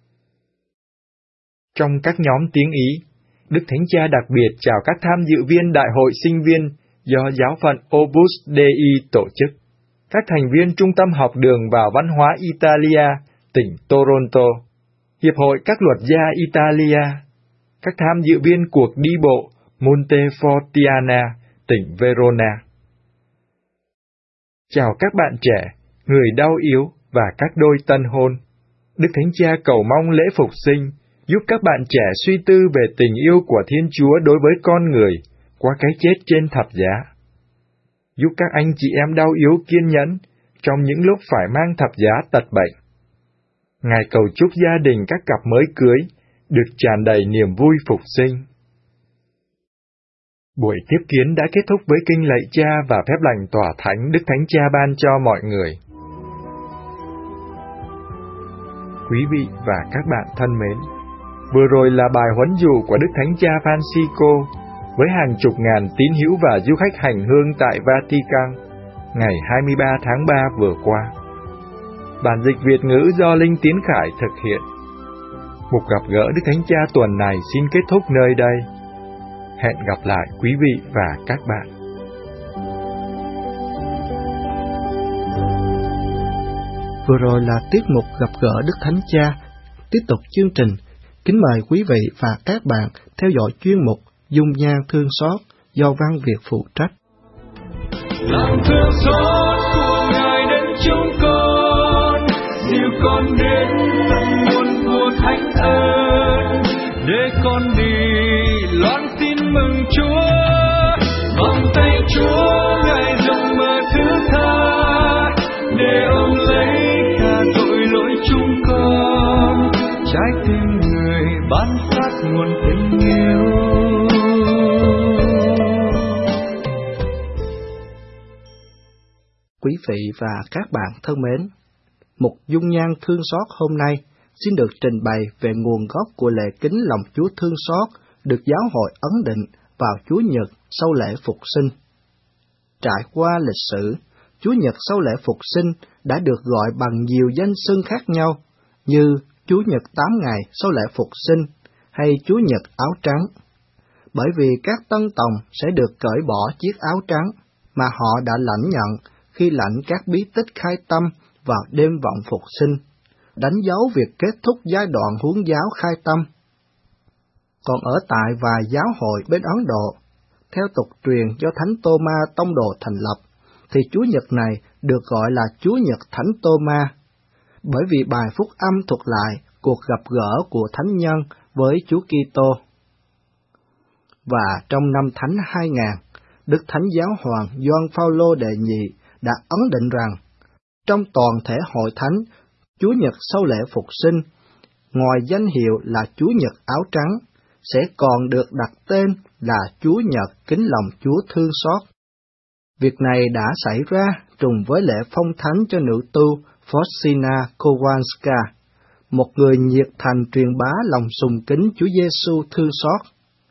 Trong các nhóm tiếng Ý, Đức Thánh Cha đặc biệt chào các tham dự viên Đại hội sinh viên do giáo phận Opus Dei tổ chức, các thành viên Trung tâm học đường và văn hóa Italia, tỉnh Toronto, Hiệp hội các luật gia Italia, các tham dự viên cuộc đi bộ Montefortiana, tỉnh Verona. Chào các bạn trẻ, người đau yếu và các đôi tân hôn. Đức Thánh Cha cầu mong lễ phục sinh giúp các bạn trẻ suy tư về tình yêu của Thiên Chúa đối với con người qua cái chết trên thập giá. Giúp các anh chị em đau yếu kiên nhẫn trong những lúc phải mang thập giá tật bệnh. Ngài cầu chúc gia đình các cặp mới cưới được tràn đầy niềm vui phục sinh. Buổi tiếp kiến đã kết thúc với kinh lạy Cha và phép lành tỏa thánh Đức Thánh Cha ban cho mọi người. Quý vị và các bạn thân mến, vừa rồi là bài huấn dụ của Đức Thánh Cha Francisco với hàng chục ngàn tín hữu và du khách hành hương tại Vatican ngày 23 tháng 3 vừa qua. Bản dịch Việt ngữ do Linh Tiến Khải thực hiện. Mục gặp gỡ Đức Thánh Cha tuần này xin kết thúc nơi đây. Hẹn gặp lại quý vị và các bạn. Vừa rồi là tiết mục gặp gỡ Đức Thánh Cha. Tiếp tục chương trình, kính mời quý vị và các bạn theo dõi chuyên mục Dung nhan thương xót do Văn Việt phụ trách. Lòng thương xót của Ngài đến chúng con, dìu con đến nguồn của thánh ơn, để con đi loan tin mừng Chúa. Vòng tay Chúa Ngài rộng mở thứ tha, để ông lấy cả tội lỗi chúng con, trái tim người ban phát nguồn tình yêu. Quý vị và các bạn thân mến, Một dung nhan thương xót hôm nay xin được trình bày về nguồn gốc của lễ kính lòng Chúa thương xót được giáo hội ấn định vào Chúa Nhật sau lễ Phục sinh. Trải qua lịch sử, Chúa Nhật sau lễ Phục sinh đã được gọi bằng nhiều danh xưng khác nhau như Chúa Nhật 8 ngày sau lễ Phục sinh hay Chúa Nhật áo trắng, bởi vì các tân tòng sẽ được cởi bỏ chiếc áo trắng mà họ đã lãnh nhận khi lãnh các bí tích khai tâm vào đêm vọng Phục sinh, đánh dấu việc kết thúc giai đoạn huấn giáo khai tâm. Còn ở tại vài giáo hội bên Ấn Độ, theo tục truyền do Thánh Tô-ma tông đồ thành lập, thì Chúa Nhật này được gọi là Chúa Nhật Thánh Tô-ma, bởi vì bài phúc âm thuật lại cuộc gặp gỡ của Thánh Nhân với Chúa Kitô. Và trong năm Thánh 2000, Đức Thánh Giáo Hoàng Gioan Phaolô đệ nhị đã ấn định rằng, trong toàn thể hội thánh, Chúa Nhật sau lễ Phục sinh, ngoài danh hiệu là Chúa Nhật áo trắng, sẽ còn được đặt tên là Chúa Nhật kính lòng Chúa thương xót. Việc này đã xảy ra trùng với lễ phong thánh cho nữ tu Faustina Kowalska, một người nhiệt thành truyền bá lòng sùng kính Chúa Giêsu thương xót.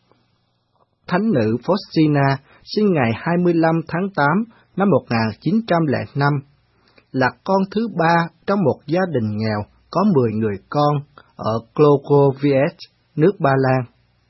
Thánh nữ Faustina sinh ngày 25 tháng 8 năm 1905, là con thứ ba trong một gia đình nghèo có 10 người con ở Klokowiec, nước Ba Lan.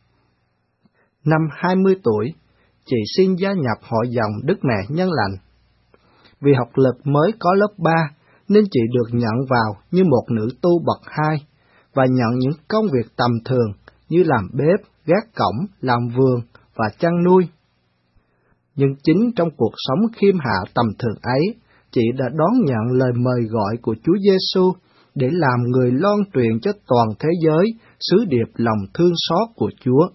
Năm 20 tuổi, chị xin gia nhập hội dòng Đức Mẹ Nhân Lành. Vì học lực mới có lớp 3, nên chị được nhận vào như một nữ tu bậc 2 và nhận những công việc tầm thường như làm bếp, gác cổng, làm vườn và chăn nuôi. Nhưng chính trong cuộc sống khiêm hạ tầm thường ấy, chị đã đón nhận lời mời gọi của Chúa Giêsu để làm người loan truyền cho toàn thế giới sứ điệp lòng thương xót của Chúa.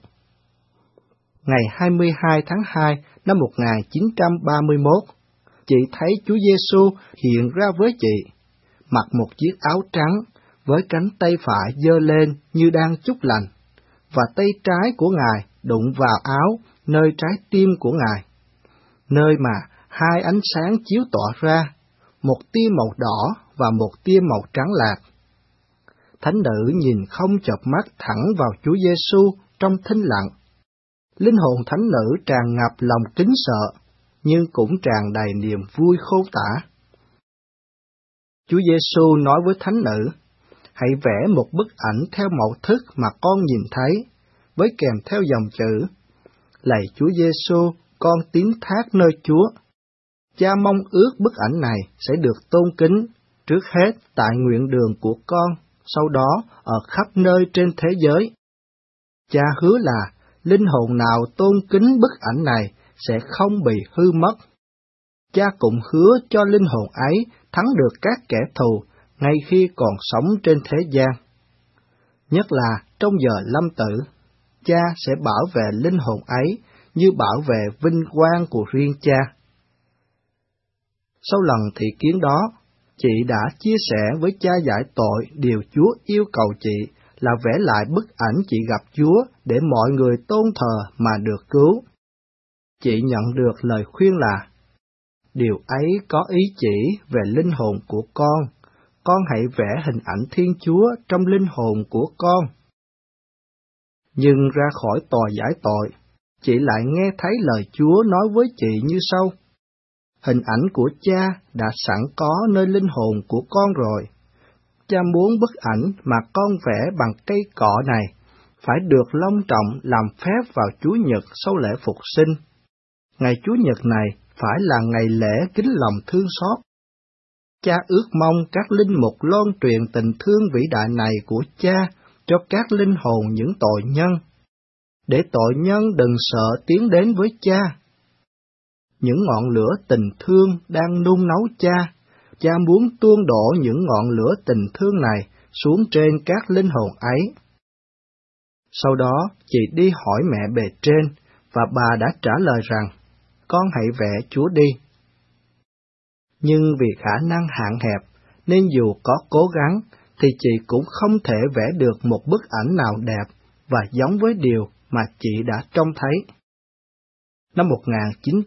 Ngày 22 tháng 2 năm 1931, chị thấy Chúa Giêsu hiện ra với chị, mặc một chiếc áo trắng, với cánh tay phải giơ lên như đang chúc lành, và tay trái của Ngài đụng vào áo nơi trái tim của Ngài, nơi mà hai ánh sáng chiếu tỏa ra, một tia màu đỏ và một tia màu trắng lạc. Thánh nữ nhìn không chợp mắt thẳng vào Chúa Giêsu trong thinh lặng. Linh hồn thánh nữ tràn ngập lòng kính sợ, nhưng cũng tràn đầy niềm vui khôn tả. Chúa Giêsu nói với thánh nữ, hãy vẽ một bức ảnh theo mẫu thức mà con nhìn thấy, với kèm theo dòng chữ, lạy Chúa Giêsu, con tín thác nơi Chúa. Cha mong ước bức ảnh này sẽ được tôn kính, trước hết tại nguyện đường của con, sau đó ở khắp nơi trên thế giới. Cha hứa là linh hồn nào tôn kính bức ảnh này sẽ không bị hư mất. Cha cũng hứa cho linh hồn ấy thắng được các kẻ thù ngay khi còn sống trên thế gian. Nhất là trong giờ lâm tử, cha sẽ bảo vệ linh hồn ấy như bảo vệ vinh quang của riêng cha. Sau lần thị kiến đó, chị đã chia sẻ với cha giải tội điều Chúa yêu cầu chị là vẽ lại bức ảnh chị gặp Chúa để mọi người tôn thờ mà được cứu. Chị nhận được lời khuyên là, điều ấy có ý chỉ về linh hồn của con hãy vẽ hình ảnh Thiên Chúa trong linh hồn của con. Nhưng ra khỏi tòa giải tội, chị lại nghe thấy lời Chúa nói với chị như sau, hình ảnh của cha đã sẵn có nơi linh hồn của con rồi. Cha muốn bức ảnh mà con vẽ bằng cây cọ này phải được long trọng làm phép vào Chúa Nhật sau lễ Phục sinh. Ngày Chúa Nhật này phải là ngày lễ kính lòng thương xót. Cha ước mong các linh mục loan truyền tình thương vĩ đại này của cha cho các linh hồn những tội nhân, để tội nhân đừng sợ tiến đến với cha. Những ngọn lửa tình thương đang nung nấu cha muốn tuôn đổ những ngọn lửa tình thương này xuống trên các linh hồn ấy. Sau đó, chị đi hỏi mẹ bề trên, và bà đã trả lời rằng, con hãy vẽ Chúa đi. Nhưng vì khả năng hạn hẹp, nên dù có cố gắng, thì chị cũng không thể vẽ được một bức ảnh nào đẹp và giống với điều mà chị đã trông thấy. Năm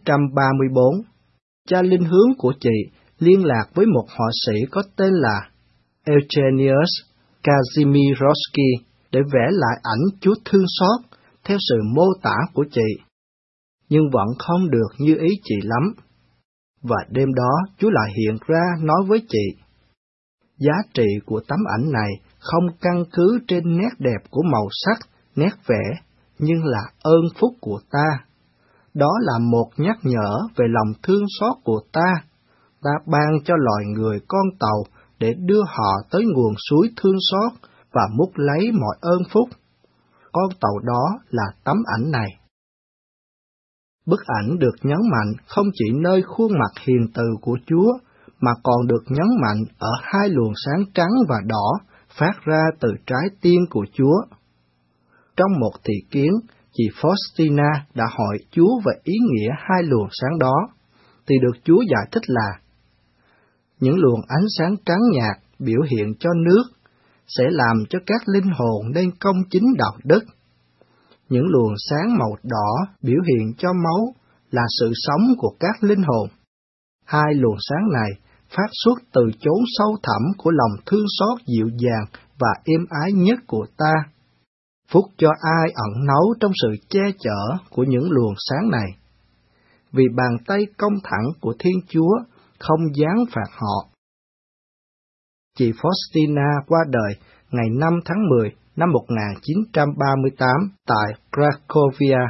1934, cha linh hướng của chị liên lạc với một họa sĩ có tên là Eugenius Kazimierowski để vẽ lại ảnh Chúa thương xót theo sự mô tả của chị, nhưng vẫn không được như ý chị lắm. Và đêm đó Chúa lại hiện ra nói với chị, giá trị của tấm ảnh này không căn cứ trên nét đẹp của màu sắc, nét vẽ, nhưng là ơn phúc của ta. Đó là một nhắc nhở về lòng thương xót của ta. Ta ban cho loài người con tàu để đưa họ tới nguồn suối thương xót và múc lấy mọi ơn phúc. Con tàu đó là tấm ảnh này. Bức ảnh được nhấn mạnh không chỉ nơi khuôn mặt hiền từ của Chúa, mà còn được nhấn mạnh ở hai luồng sáng trắng và đỏ phát ra từ trái tim của Chúa. Trong một thị kiến, chị Faustina đã hỏi Chúa về ý nghĩa hai luồng sáng đó, thì được Chúa giải thích là những luồng ánh sáng trắng nhạt biểu hiện cho nước sẽ làm cho các linh hồn nên công chính đạo đức. Những luồng sáng màu đỏ biểu hiện cho máu là sự sống của các linh hồn. Hai luồng sáng này phát xuất từ chốn sâu thẳm của lòng thương xót dịu dàng và êm ái nhất của ta. Phúc cho ai ẩn náu trong sự che chở của những luồng sáng này. Vì bàn tay công thẳng của Thiên Chúa không giáng phạt họ. Chị Faustina qua đời ngày 5 tháng 10 năm 1938 tại Cracovia.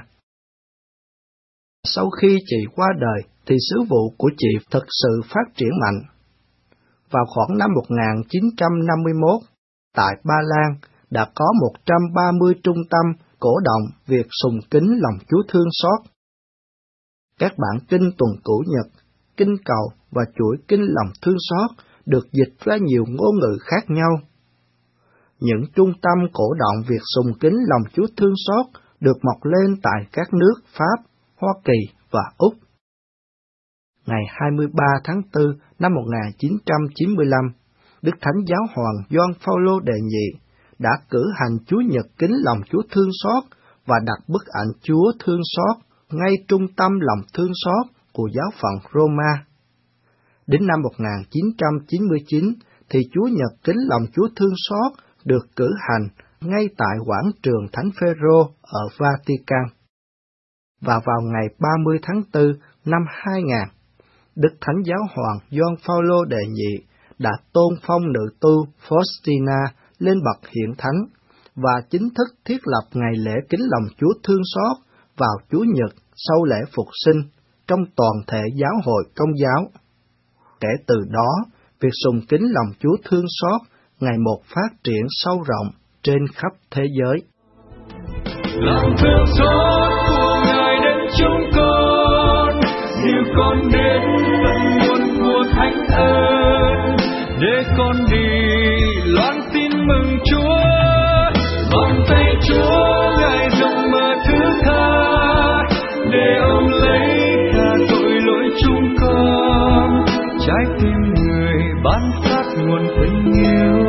Sau khi chị qua đời thì sứ vụ của chị thực sự phát triển mạnh. Vào khoảng năm 1951, tại Ba Lan đã có 130 trung tâm cổ động việc sùng kính lòng Chúa thương xót. Các bản kinh tuần cửu nhật, kinh cầu và chuỗi kinh lòng thương xót được dịch ra nhiều ngôn ngữ khác nhau. Những trung tâm cổ động việc sùng kính lòng Chúa thương xót được mọc lên tại các nước Pháp, Hoa Kỳ và Úc. Ngày 23 tháng 4 năm 1995, Đức Thánh Giáo Hoàng Gioan Phaolô đệ nhị đã cử hành Chúa Nhật kính lòng Chúa thương xót và đặt bức ảnh Chúa thương xót ngay trung tâm lòng thương xót của giáo phận Roma. Đến năm 1999 thì Chúa Nhật kính lòng Chúa thương xót được cử hành ngay tại quảng trường Thánh Phêrô ở Vatican. Và vào ngày 30 tháng 4 năm 2000, Đức Thánh Giáo Hoàng Gioan Phaolô đệ nhị đã tôn phong nữ tu Faustina lên bậc hiện thánh và chính thức thiết lập ngày lễ kính lòng Chúa thương xót vào Chủ nhật sau lễ Phục sinh trong toàn thể giáo hội Công giáo. Kể từ đó, việc sùng kính lòng Chúa thương xót ngày một phát triển sâu rộng trên khắp thế giới. Lòng thương xót của Ngài đến chúng con, dìu con đến tận nguồn của thánh ơn, để con đi loan tin mừng Chúa. Vòng tay Chúa Ngài rộng mở thứ tha, để ôm lấy cả tội lỗi chúng con. Trái tim người ban phát nguồn tình yêu.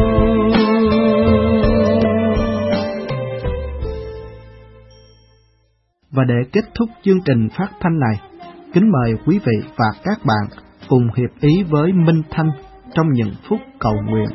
Và để kết thúc chương trình phát thanh này, kính mời quý vị và các bạn cùng hiệp ý với Minh Thanh trong những phút cầu nguyện.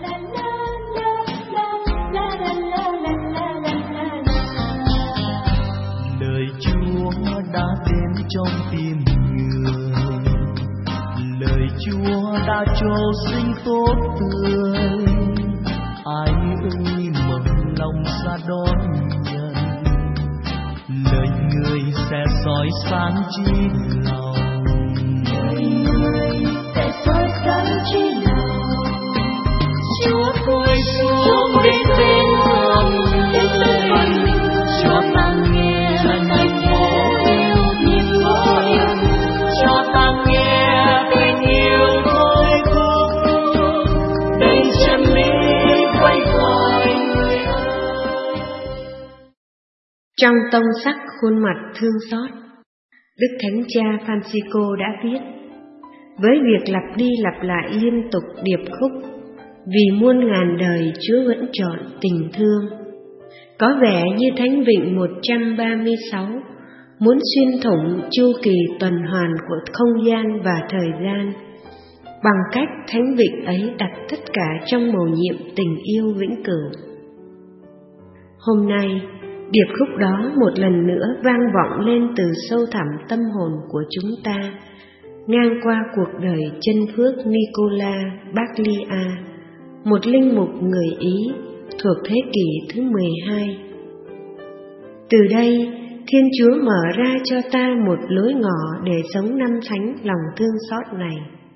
Lời Chúa đã đến trong tim người, lời Chúa đã cho sinh tốt tươi. Ai ơi mở lòng ra đón nhận, lời người sẽ soi sáng trí lòng. Lời người sẽ soi sáng trí lòng. Chúa cúi xuống đến bên con người, cho ta nghe thành phố yêu thương ơi, cho ta nghe tình yêu thôi khúc, đầy chân lý quay quay người ơi. Trong tông sắc khuôn mặt thương xót, Đức Thánh Cha Francisco đã viết: với việc lặp đi lặp lại liên tục điệp khúc vì muôn ngàn đời Chúa vẫn chọn tình thương, có vẻ như Thánh Vịnh 136 muốn xuyên thủng chu kỳ tuần hoàn của không gian và thời gian, bằng cách thánh vịnh ấy đặt tất cả trong mầu nhiệm tình yêu vĩnh cửu. Hôm nay, điệp khúc đó một lần nữa vang vọng lên từ sâu thẳm tâm hồn của chúng ta, ngang qua cuộc đời chân phước Nicola Baglia, một linh mục người Ý thuộc thế kỷ thứ 12. Từ đây, Thiên Chúa mở ra cho ta một lối ngõ để sống năm thánh lòng thương xót này.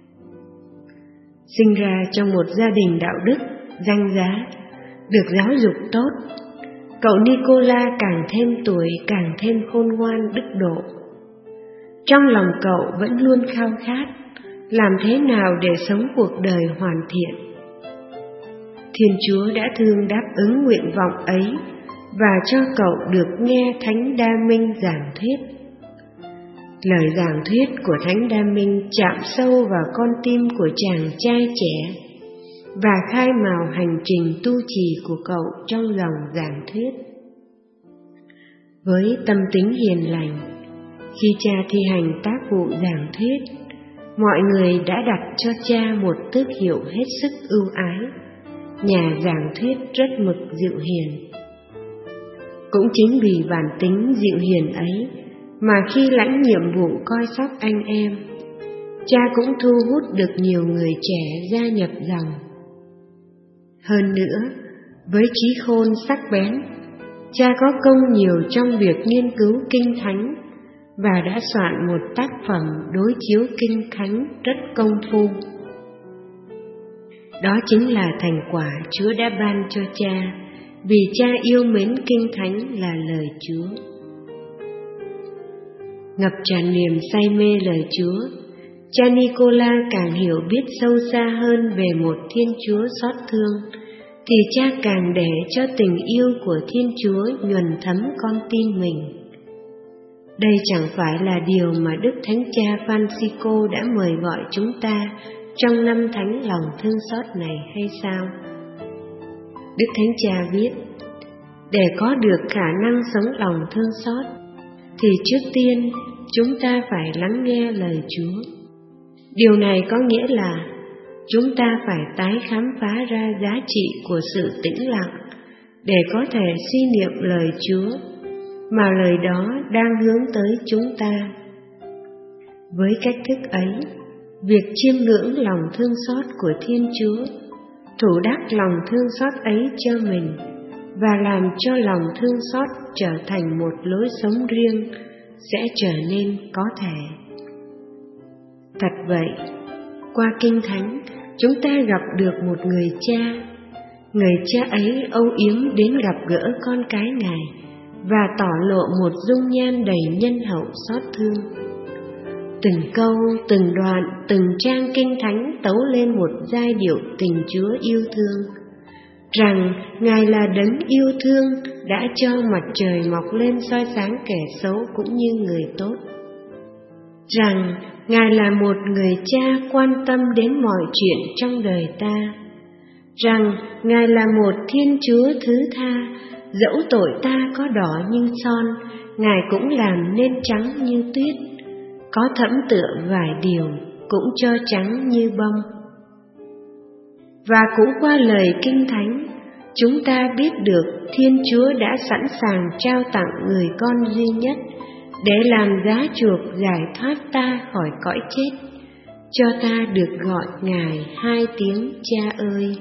Sinh ra trong một gia đình đạo đức, danh giá, được giáo dục tốt, cậu Nicola càng thêm tuổi càng thêm khôn ngoan đức độ. Trong lòng cậu vẫn luôn khao khát làm thế nào để sống cuộc đời hoàn thiện. Thiên Chúa đã thương đáp ứng nguyện vọng ấy và cho cậu được nghe Thánh Đa Minh giảng thuyết. Lời giảng thuyết của Thánh Đa Minh chạm sâu vào con tim của chàng trai trẻ và khai mào hành trình tu trì của cậu trong dòng giảng thuyết. Với tâm tính hiền lành, khi cha thi hành tác vụ giảng thuyết, mọi người đã đặt cho cha một tước hiệu hết sức ưu ái, nhà giảng thuyết rất mực dịu hiền. Cũng chính vì bản tính dịu hiền ấy mà khi lãnh nhiệm vụ coi sóc anh em, cha cũng thu hút được nhiều người trẻ gia nhập dòng. Hơn nữa, với trí khôn sắc bén, cha có công nhiều trong việc nghiên cứu kinh thánh và đã soạn một tác phẩm đối chiếu kinh thánh rất công phu. Đó chính là thành quả Chúa đã ban cho cha, vì cha yêu mến kinh thánh là lời Chúa. Ngập tràn niềm say mê lời Chúa, cha Nicola càng hiểu biết sâu xa hơn về một Thiên Chúa xót thương, thì cha càng để cho tình yêu của Thiên Chúa nhuần thấm con tim mình. Đây chẳng phải là điều mà Đức Thánh Cha Francisco đã mời gọi chúng ta trong năm thánh lòng thương xót này hay sao? Đức Thánh Cha viết, để có được khả năng sống lòng thương xót, thì trước tiên chúng ta phải lắng nghe lời Chúa. Điều này có nghĩa là chúng ta phải tái khám phá ra giá trị của sự tĩnh lặng để có thể suy niệm lời Chúa, mà lời đó đang hướng tới chúng ta. Với cách thức ấy, việc chiêm ngưỡng lòng thương xót của Thiên Chúa, thủ đắc lòng thương xót ấy cho mình và làm cho lòng thương xót trở thành một lối sống riêng sẽ trở nên có thể. Thật vậy, qua Kinh Thánh, chúng ta gặp được một người cha. Người cha ấy âu yếm đến gặp gỡ con cái Ngài và tỏ lộ một dung nhan đầy nhân hậu xót thương. Từng câu, từng đoạn, từng trang Kinh Thánh tấu lên một giai điệu tình Chúa yêu thương, rằng Ngài là đấng yêu thương đã cho mặt trời mọc lên soi sáng kẻ xấu cũng như người tốt, rằng Ngài là một người cha quan tâm đến mọi chuyện trong đời ta, rằng Ngài là một Thiên Chúa thứ tha, dẫu tội ta có đỏ như son, Ngài cũng làm nên trắng như tuyết, có thẫm tựa vài điều cũng cho trắng như bông. Và cũng qua lời Kinh Thánh, chúng ta biết được Thiên Chúa đã sẵn sàng trao tặng người con duy nhất để làm giá chuộc giải thoát ta khỏi cõi chết, cho ta được gọi Ngài hai tiếng Cha ơi.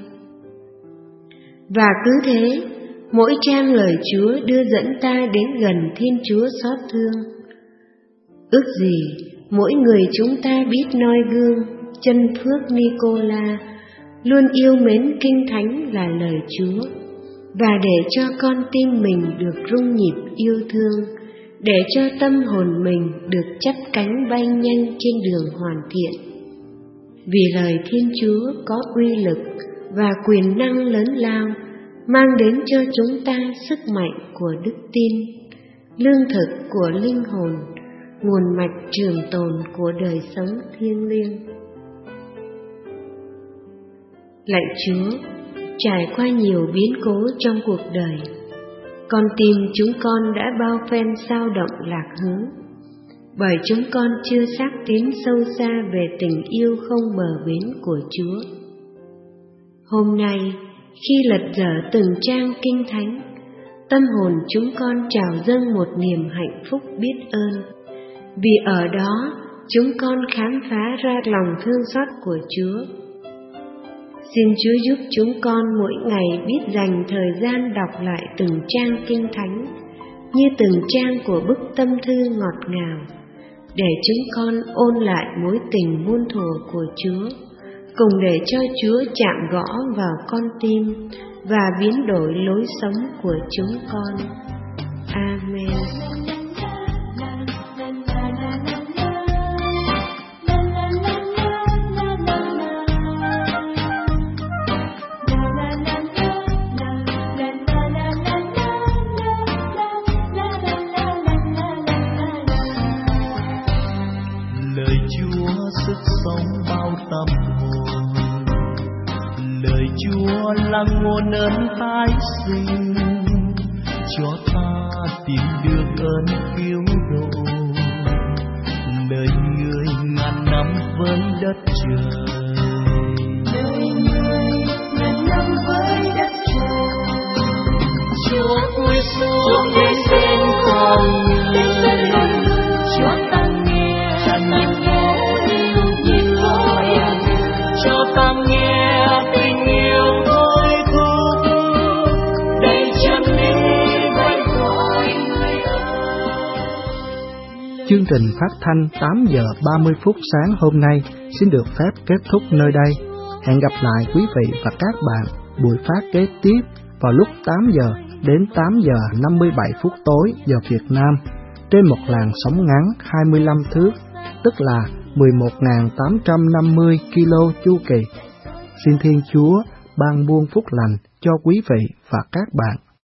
Và cứ thế, mỗi trang lời Chúa đưa dẫn ta đến gần Thiên Chúa xót thương. Ước gì mỗi người chúng ta biết noi gương chân phước Nicola, luôn yêu mến Kinh Thánh là lời Chúa, và để cho con tim mình được rung nhịp yêu thương, để cho tâm hồn mình được chắp cánh bay nhanh trên đường hoàn thiện. Vì lời Thiên Chúa có uy lực và quyền năng lớn lao, mang đến cho chúng ta sức mạnh của đức tin, lương thực của linh hồn, nguồn mạch trường tồn của đời sống thiêng liêng. Lạy Chúa, trải qua nhiều biến cố trong cuộc đời, con tim chúng con đã bao phen xao động lạc hướng, bởi chúng con chưa xác tín sâu xa về tình yêu không bờ bến của Chúa. Hôm nay, khi lật dở từng trang Kinh Thánh, tâm hồn chúng con trào dâng một niềm hạnh phúc biết ơn, vì ở đó chúng con khám phá ra lòng thương xót của Chúa. Xin Chúa giúp chúng con mỗi ngày biết dành thời gian đọc lại từng trang Kinh Thánh như từng trang của bức tâm thư ngọt ngào, để chúng con ôn lại mối tình muôn thuở của Chúa, cùng để cho Chúa chạm gõ vào con tim và biến đổi lối sống của chúng con. Amen. Là nguồn ơn tái sinh, cho ta tìm được ơn cứu độ. Lời người ngàn năm với đất trời, lời người ngàn năm với đất trời. Chúa cúi xuống để xin con người, cho ta nghe nhịp vỗ cho ta nghe tình yêu. Chương trình phát thanh 8 giờ 30 phút sáng hôm nay xin được phép kết thúc nơi đây. Hẹn gặp lại quý vị và các bạn buổi phát kế tiếp vào lúc 8 giờ đến 8 giờ 57 phút tối giờ Việt Nam trên một làn sóng ngắn 25 thước, tức là 11.850 kilo chu kỳ. Xin Thiên Chúa ban buông phúc lành cho quý vị và các bạn.